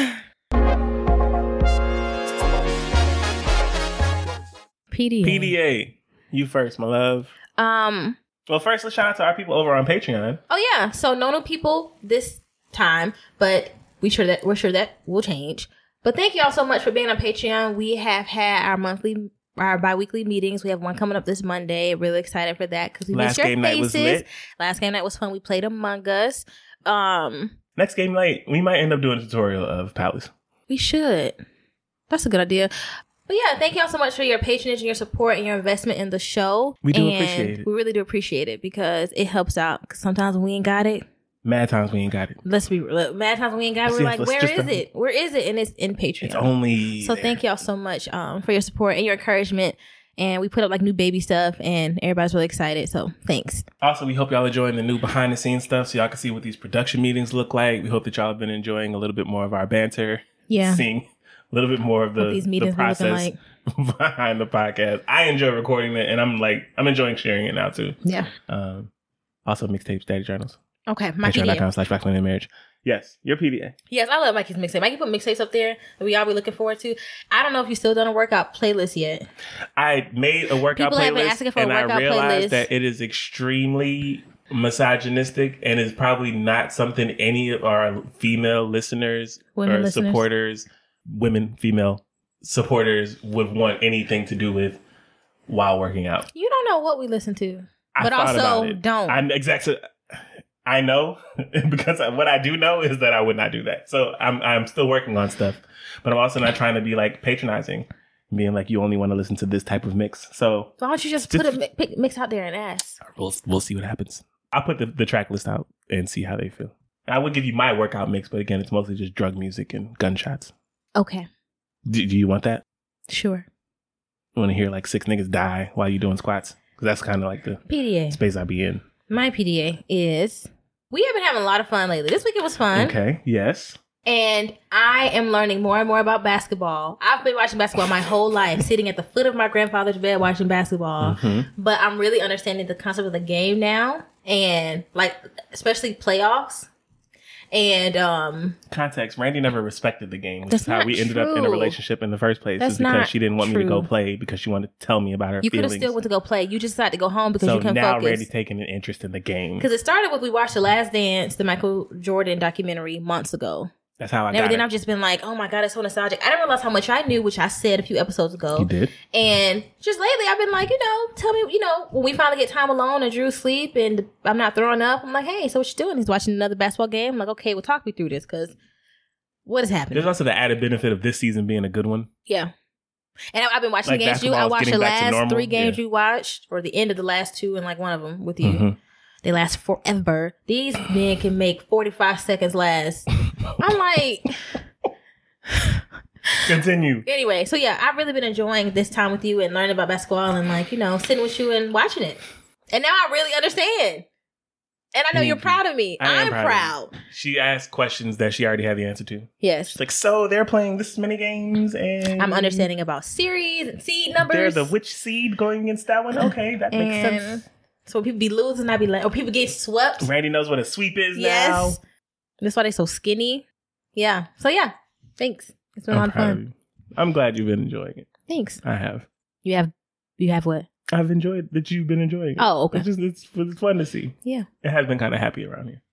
PDA. You first, my love. Well, first, let's shout out to our people over on Patreon. Oh, yeah. So, no new people this time, but we're sure that will change. But thank you all so much for being on Patreon. We have had our bi-weekly meetings. We have one coming up this Monday. Really excited for that because we missed your faces. Night was lit. Last game night was fun. We played Among Us. Next game night, we might end up doing a tutorial of Palace. We should. That's a good idea. But yeah, thank y'all so much for your patronage and your support and your investment in the show. We do appreciate it. We really do appreciate it because it helps out. Because sometimes when we ain't got it. Mad times we ain't got it. Let's be real. Mad times we ain't got it. We're like, where is it? Where is it? And it's in Patreon. It's only So thank y'all so much for your support and your encouragement. And we put up like new baby stuff and everybody's really excited. So thanks. Also, we hope y'all enjoying the new behind the scenes stuff so y'all can see what these production meetings look like. We hope that y'all have been enjoying a little bit more of our banter. Yeah. Seeing a little bit more of the process behind the podcast. I enjoy recording it and I'm enjoying sharing it now too. Yeah. Also mixtapes, daddy journals. Okay. My Patreon.com/BlackMenInMarriage. Yes, your PDA. Yes, I love Mikey's mixtape. Mikey put mixtapes up there that we all be looking forward to. I don't know if you still done a workout playlist yet. I made a workout playlist. People have been asking for a workout I realized playlist. that it is extremely misogynistic and is probably not something any of our female listeners supporters, female supporters would want anything to do with while working out. You don't know what we listen to, but also don't. I know because what I do know is that I would not do that. So I'm still working on stuff, but I'm also not trying to be like patronizing, being like you only want to listen to this type of mix. So why don't you just put a mix out there and ask? We'll see what happens. I'll put the track list out and see how they feel. I would give you my workout mix, but again, it's mostly just drug music and gunshots. Okay. Do you want that? Sure. You want to hear like 6 niggas die while you doing squats? Because that's kind of like the PDA space I be in. My PDA is, we have been having a lot of fun lately. This week it was fun. Okay, yes. And I am learning more and more about basketball. I've been watching basketball my whole life, sitting at the foot of my grandfather's bed watching basketball. Mm-hmm. But I'm really understanding the concept of the game now. And like, especially playoffs. And context, Randy never respected the game. That's how not we ended true. up in a relationship in the first place. That's is because not she didn't want me to true. go play because she wanted to tell me about her You could feelings. have still went to go play. You just decided to go home because so you couldn't now focus. Randy's taking an interest in the game. Because it started with, we watched The Last Dance, the Michael Jordan documentary, months ago. That's how I And got everything, it. I've just been like, oh my God, it's so nostalgic. I didn't realize how much I knew, which I said a few episodes ago. You did? And just lately, I've been like, tell me, when we finally get time alone and Drew's sleep and I'm not throwing up, I'm like, hey, so what you doing? He's watching another basketball game. I'm like, okay, well, talk me through this, because what is happening? There's also the added benefit of this season being a good one. Yeah. And I've been watching Like against you. I basketball's watched the getting back to last normal. 3 games Yeah. you watched, or the end of the last 2, and like one of them with you. Mm-hmm. They last forever. These men can make 45 seconds last. I'm like... Continue. Anyway, so yeah, I've really been enjoying this time with you and learning about basketball and like, sitting with you and watching it. And now I really understand. And I know you're proud of me. I'm proud. She asked questions that she already had the answer to. Yes. She's like, so they're playing this many games and... I'm understanding about series and seed numbers. They're the which seed going against that one? Okay, that makes sense. So when people be losing, I be like, or people get swept. Randy knows what a sweep is Yes. now. That's why they're so skinny. Yeah. So yeah, thanks. It's been a lot of fun. I'm glad you've been enjoying it. Thanks. I have. You have what? I've enjoyed that you've been enjoying it. Oh, okay. It's fun to see. Yeah. It has been kind of happy around here.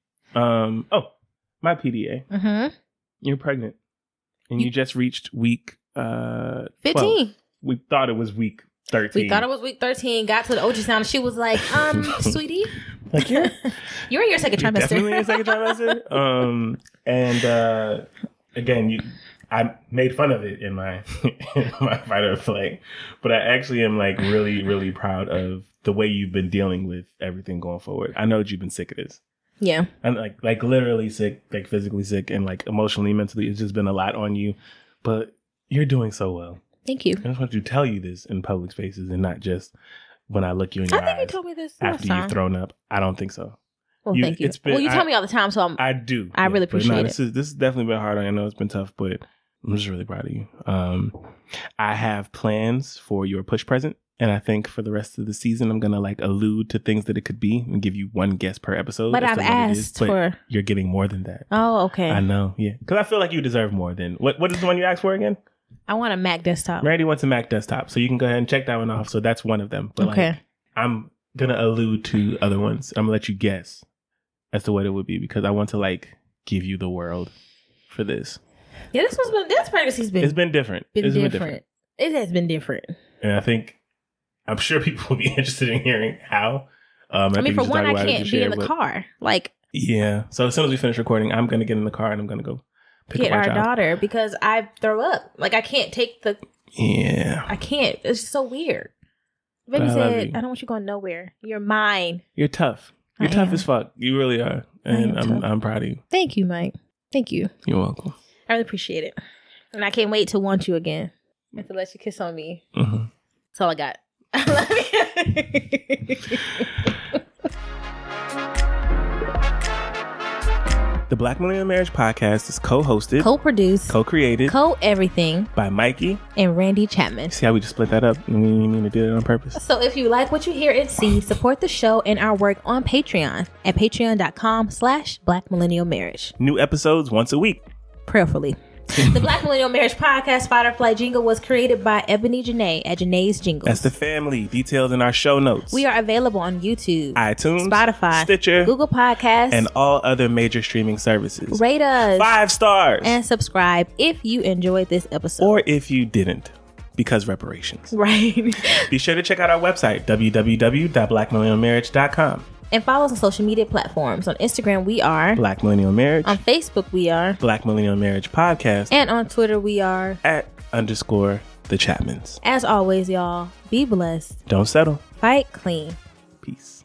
My PDA. Mm-hmm. You're pregnant. And you just reached week 15. 12. We thought it was week 13. We thought it was week 13. Got to the ultrasound. And she was like, sweetie. Like, yeah. You're in your second trimester. Definitely in second trimester. And again, I made fun of it in my fight or flight, but I actually am like really, really proud of the way you've been dealing with everything going forward. I know that you've been sick of this. Yeah. I'm like literally sick, like physically sick, and like emotionally, mentally. It's just been a lot on you, but you're doing so well. Thank you. I just want to tell you this in public spaces and not just when I look you in your eyes. I think you told me this after you've thrown up. I don't think so. Well, thank you. You tell me all the time, so I do. I really appreciate it. This has definitely been hard. I know it's been tough, but I'm just really proud of you. I have plans for your push present, and I think for the rest of the season, I'm gonna like allude to things that it could be and give you one guess per episode. But I've asked for. You're getting more than that. Oh, okay. I know. Yeah, because I feel like you deserve more than what is the one you asked for again? I want a Mac desktop. Randy wants a Mac desktop, so you can go ahead and check that one off. So that's one of them. But okay. Like, I'm gonna allude to other ones. I'm gonna let you guess as to what it would be because I want to like give you the world for this. Yeah, this pregnancy's been. It's been different. It has been different. And I'm sure people will be interested in hearing how. I mean, for one, I can't be in the car. Like, yeah. So as soon as we finish recording, I'm gonna get in the car and I'm gonna go pick get up our daughter because I throw up. Like, I can't take the. Yeah. I can't. It's just so weird. Baby said, "I don't want you going nowhere. You're mine." You're tough. You're tough as fuck. You really are, and I'm proud of you. Thank you, Mike. Thank you. You're welcome. I really appreciate it. And I can't wait to want you again. And to let you kiss on me. Mm-hmm. That's all I got. I love you. The Black Millennial Marriage Podcast is co-hosted, co-produced, co-created, co-everything by Mikey and Randy Chapman. See how we just split that up? We didn't mean to do it on purpose. So if you like what you hear and see, support the show and our work on Patreon at patreon.com/Black Millennial Marriage. New episodes once a week. Prayerfully. The Black Millennial Marriage Podcast Fight or Flight jingle was created by Ebony Janae at Janae's Jingles. That's the family. Details in our show notes. We are available on YouTube, iTunes, Spotify, Stitcher, Google Podcasts, and all other major streaming services. Rate us 5 stars. And subscribe if you enjoyed this episode. Or if you didn't, because reparations. Right. Be sure to check out our website, www.blackmillennialmarriage.com. And follow us on social media platforms. On Instagram, we are Black Millennial Marriage. On Facebook, we are Black Millennial Marriage Podcast. And on Twitter, we are @_the Chapmans. As always, y'all, be blessed. Don't settle. Fight clean. Peace.